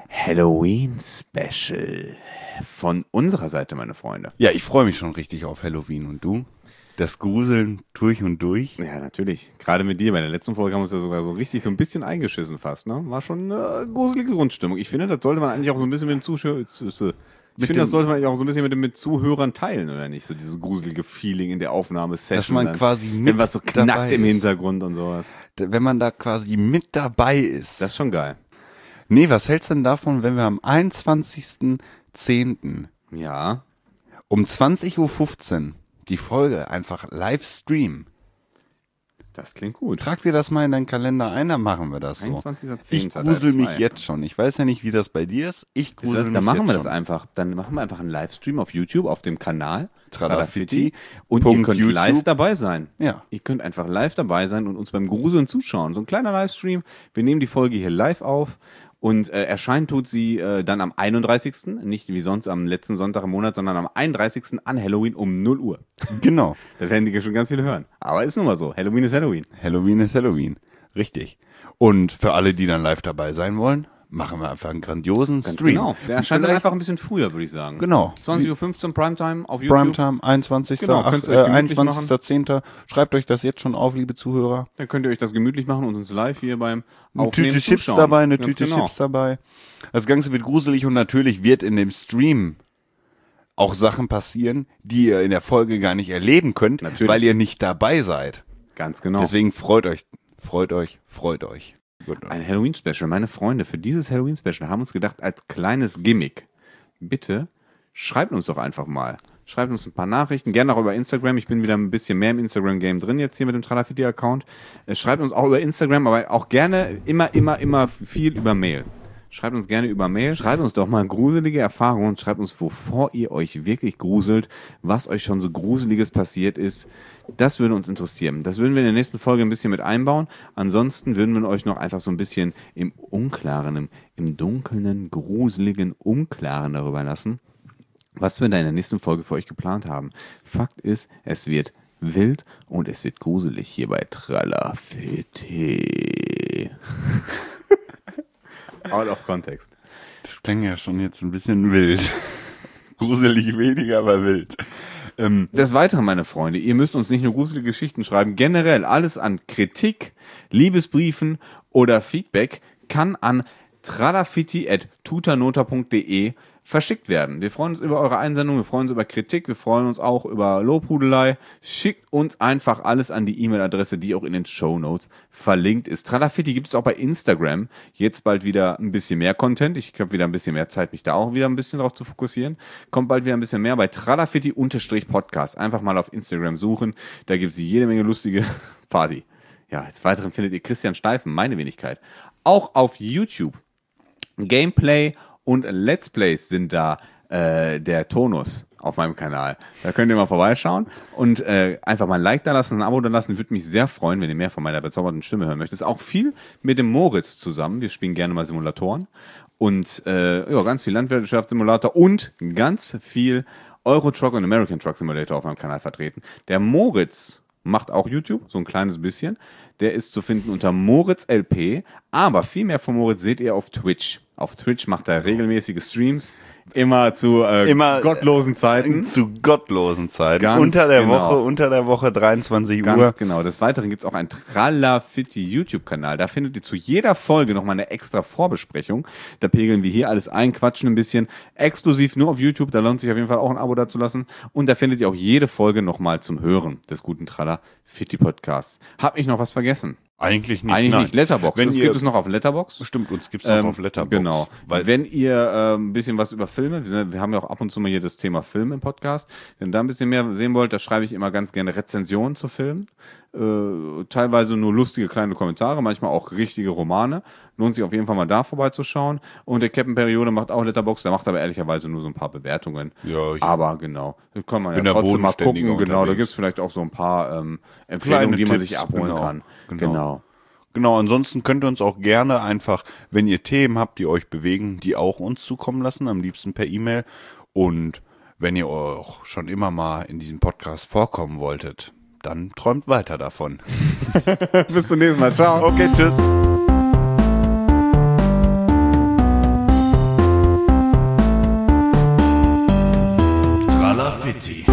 Halloween-Special von unserer Seite, meine Freunde. ja, ich freue mich schon richtig auf Halloween. Und du? Das Gruseln durch und durch? Ja, natürlich. Gerade mit dir. Bei der letzten Folge haben wir uns ja sogar so richtig so ein bisschen eingeschissen fast. Ne? War schon eine gruselige Grundstimmung. Ich finde, das sollte man eigentlich auch so ein bisschen mit den Zuschauern... Ich finde, das sollte man eigentlich auch so ein bisschen mit den mit Zuhörern teilen, oder nicht? So dieses gruselige Feeling in der Aufnahmesession. Dass man dann, quasi wenn mit was so dabei knackt im ist. Hintergrund und sowas. Wenn man da quasi mit dabei ist. Das ist schon geil. Nee, was hältst du denn davon, wenn wir am einundzwanzigsten zehnten Ja. um zwanzig Uhr fünfzehn die Folge einfach live streamen? Das klingt gut. Trag dir das mal in deinen Kalender ein, dann machen wir das so. einundzwanzigster Ich zehnter grusel mich frei. jetzt schon. Ich weiß ja nicht, wie das bei dir ist. Ich grusel Dann mich dann machen jetzt wir das schon. einfach. Dann machen wir einfach einen Livestream auf YouTube, auf dem Kanal Tralafitti. Und ihr Punkt könnt YouTube. live dabei sein. Ja. Ihr könnt einfach live dabei sein und uns beim Gruseln zuschauen. So ein kleiner Livestream. Wir nehmen die Folge hier live auf. Und äh, erscheinen tut sie äh, dann am einunddreißigsten Nicht wie sonst am letzten Sonntag im Monat, sondern am einunddreißigsten an Halloween um null Uhr. Genau. Da werden die schon ganz viele hören. Aber ist nun mal so. Halloween ist Halloween. Halloween ist Halloween. Richtig. Und für alle, die dann live dabei sein wollen, machen wir einfach einen grandiosen Stream. Genau. Der erscheint dann Vielleicht- einfach ein bisschen früher, würde ich sagen. Genau. zwanzig Uhr fünfzehn Primetime auf YouTube. Primetime, einundzwanzigsten Genau, Ach, könnt's euch äh, gemütlich einundzwanzigsten zehnten Schreibt euch das jetzt schon auf, liebe Zuhörer. Dann könnt ihr euch das gemütlich machen und uns live hier beim Eine Aufnehmen Tüte Chips zuschauen. dabei, eine Ganz Tüte genau. Chips dabei. Das Ganze wird gruselig und natürlich wird in dem Stream auch Sachen passieren, die ihr in der Folge gar nicht erleben könnt, Natürlich. weil ihr nicht dabei seid. Ganz genau. Deswegen freut euch, freut euch, freut euch. Gut. Ein Halloween-Special. Meine Freunde, für dieses Halloween-Special haben uns gedacht, als kleines Gimmick, bitte schreibt uns doch einfach mal. Schreibt uns ein paar Nachrichten, gerne auch über Instagram. Ich bin wieder ein bisschen mehr im Instagram-Game drin jetzt hier mit dem Tralafitti-Account. Äh, Schreibt uns auch über Instagram, aber auch gerne immer, immer, immer viel über Mail. Schreibt uns gerne über Mail. Schreibt uns doch mal gruselige Erfahrungen. Schreibt uns, wovor ihr euch wirklich gruselt, was euch schon so Gruseliges passiert ist. Das würde uns interessieren. Das würden wir in der nächsten Folge ein bisschen mit einbauen. Ansonsten würden wir euch noch einfach so ein bisschen im Unklaren, im, im Dunkeln, gruseligen Unklaren darüber lassen, was wir da in der nächsten Folge für euch geplant haben. Fakt ist, es wird wild und es wird gruselig hier bei Tralafitti. Out of context. Das klang ja schon jetzt ein bisschen wild. Gruselig weniger, aber wild. Ähm, Des Weiteren, meine Freunde, ihr müsst uns nicht nur gruselige Geschichten schreiben, generell alles an Kritik, Liebesbriefen oder Feedback kann an tralafitti at tutanota punkt de verschickt werden. Wir freuen uns über eure Einsendung, wir freuen uns über Kritik, wir freuen uns auch über Lobhudelei. Schickt uns einfach alles an die E-Mail-Adresse, die auch in den Shownotes verlinkt ist. Tralafitti gibt es auch bei Instagram. Jetzt bald wieder ein bisschen mehr Content. Ich habe wieder ein bisschen mehr Zeit, mich da auch wieder ein bisschen drauf zu fokussieren. Kommt bald wieder ein bisschen mehr bei Tralafitti-Podcast. Einfach mal auf Instagram suchen. Da gibt es jede Menge lustige Party. Ja, des Weiteren findet ihr Christian Steifen, meine Wenigkeit, auch auf YouTube. Gameplay und Let's Plays sind da äh, der Tonus auf meinem Kanal. Da könnt ihr mal vorbeischauen und äh, einfach mal ein Like da lassen, ein Abo da lassen. Würde mich sehr freuen, wenn ihr mehr von meiner bezaubernden Stimme hören möchtet. Auch viel mit dem Moritz zusammen. Wir spielen gerne mal Simulatoren. Und äh, ja, ganz viel Landwirtschaftssimulator und ganz viel Euro Truck und American Truck Simulator auf meinem Kanal vertreten. Der Moritz macht auch YouTube, so ein kleines bisschen. Der ist zu finden unter Moritz L P, aber viel mehr von Moritz seht ihr auf Twitch. Auf Twitch macht er regelmäßige Streams. Immer zu äh, Immer gottlosen Zeiten. Zu gottlosen Zeiten. Ganz unter der genau. Woche, unter der Woche dreiundzwanzig Uhr. Ganz genau. Des Weiteren gibt es auch einen Tralafitti YouTube-Kanal. Da findet ihr zu jeder Folge nochmal eine extra Vorbesprechung. Da pegeln wir hier alles ein, quatschen ein bisschen. Exklusiv nur auf YouTube. Da lohnt sich auf jeden Fall auch ein Abo dazu lassen. Und da findet ihr auch jede Folge nochmal zum Hören des guten Tralafitti Podcasts. Hab ich noch was vergessen? Eigentlich nicht. Eigentlich nein. nicht. Letterboxd. Wenn Das ihr, gibt es noch auf Letterboxd. Stimmt, uns gibt es auch Ähm, auf Letterboxd. Genau. Weil Wenn ihr äh, ein bisschen was über Filme, wir, sind, wir haben ja auch ab und zu mal hier das Thema Film im Podcast, wenn ihr da ein bisschen mehr sehen wollt, da schreibe ich immer ganz gerne Rezensionen zu Filmen. Äh, teilweise nur lustige kleine Kommentare, manchmal auch richtige Romane. Lohnt sich auf jeden Fall mal da vorbeizuschauen. Und der Captain Periode macht auch Letterboxd, der macht aber ehrlicherweise nur so ein paar Bewertungen. Ja, ich aber genau, da kann man bin ja da trotzdem mal gucken. bodenständiger Genau, da unterwegs. gibt es vielleicht auch so ein paar ähm, Empfehlungen, Kleine die man Tipps, sich abholen genau, kann. genau. genau. Genau, ansonsten könnt ihr uns auch gerne einfach, wenn ihr Themen habt, die euch bewegen, die auch uns zukommen lassen, am liebsten per E-Mail. Und wenn ihr auch schon immer mal in diesem Podcast vorkommen wolltet, dann träumt weiter davon. Bis zum nächsten Mal. Ciao. Okay, tschüss. Tralafitti.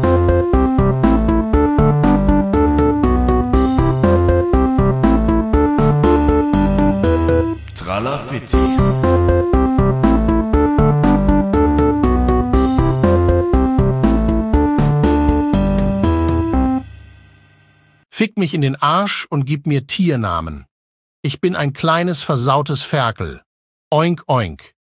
Tralafitti. Fick mich in den Arsch und gib mir Tiernamen. Ich bin ein kleines, versautes Ferkel. Oink, oink.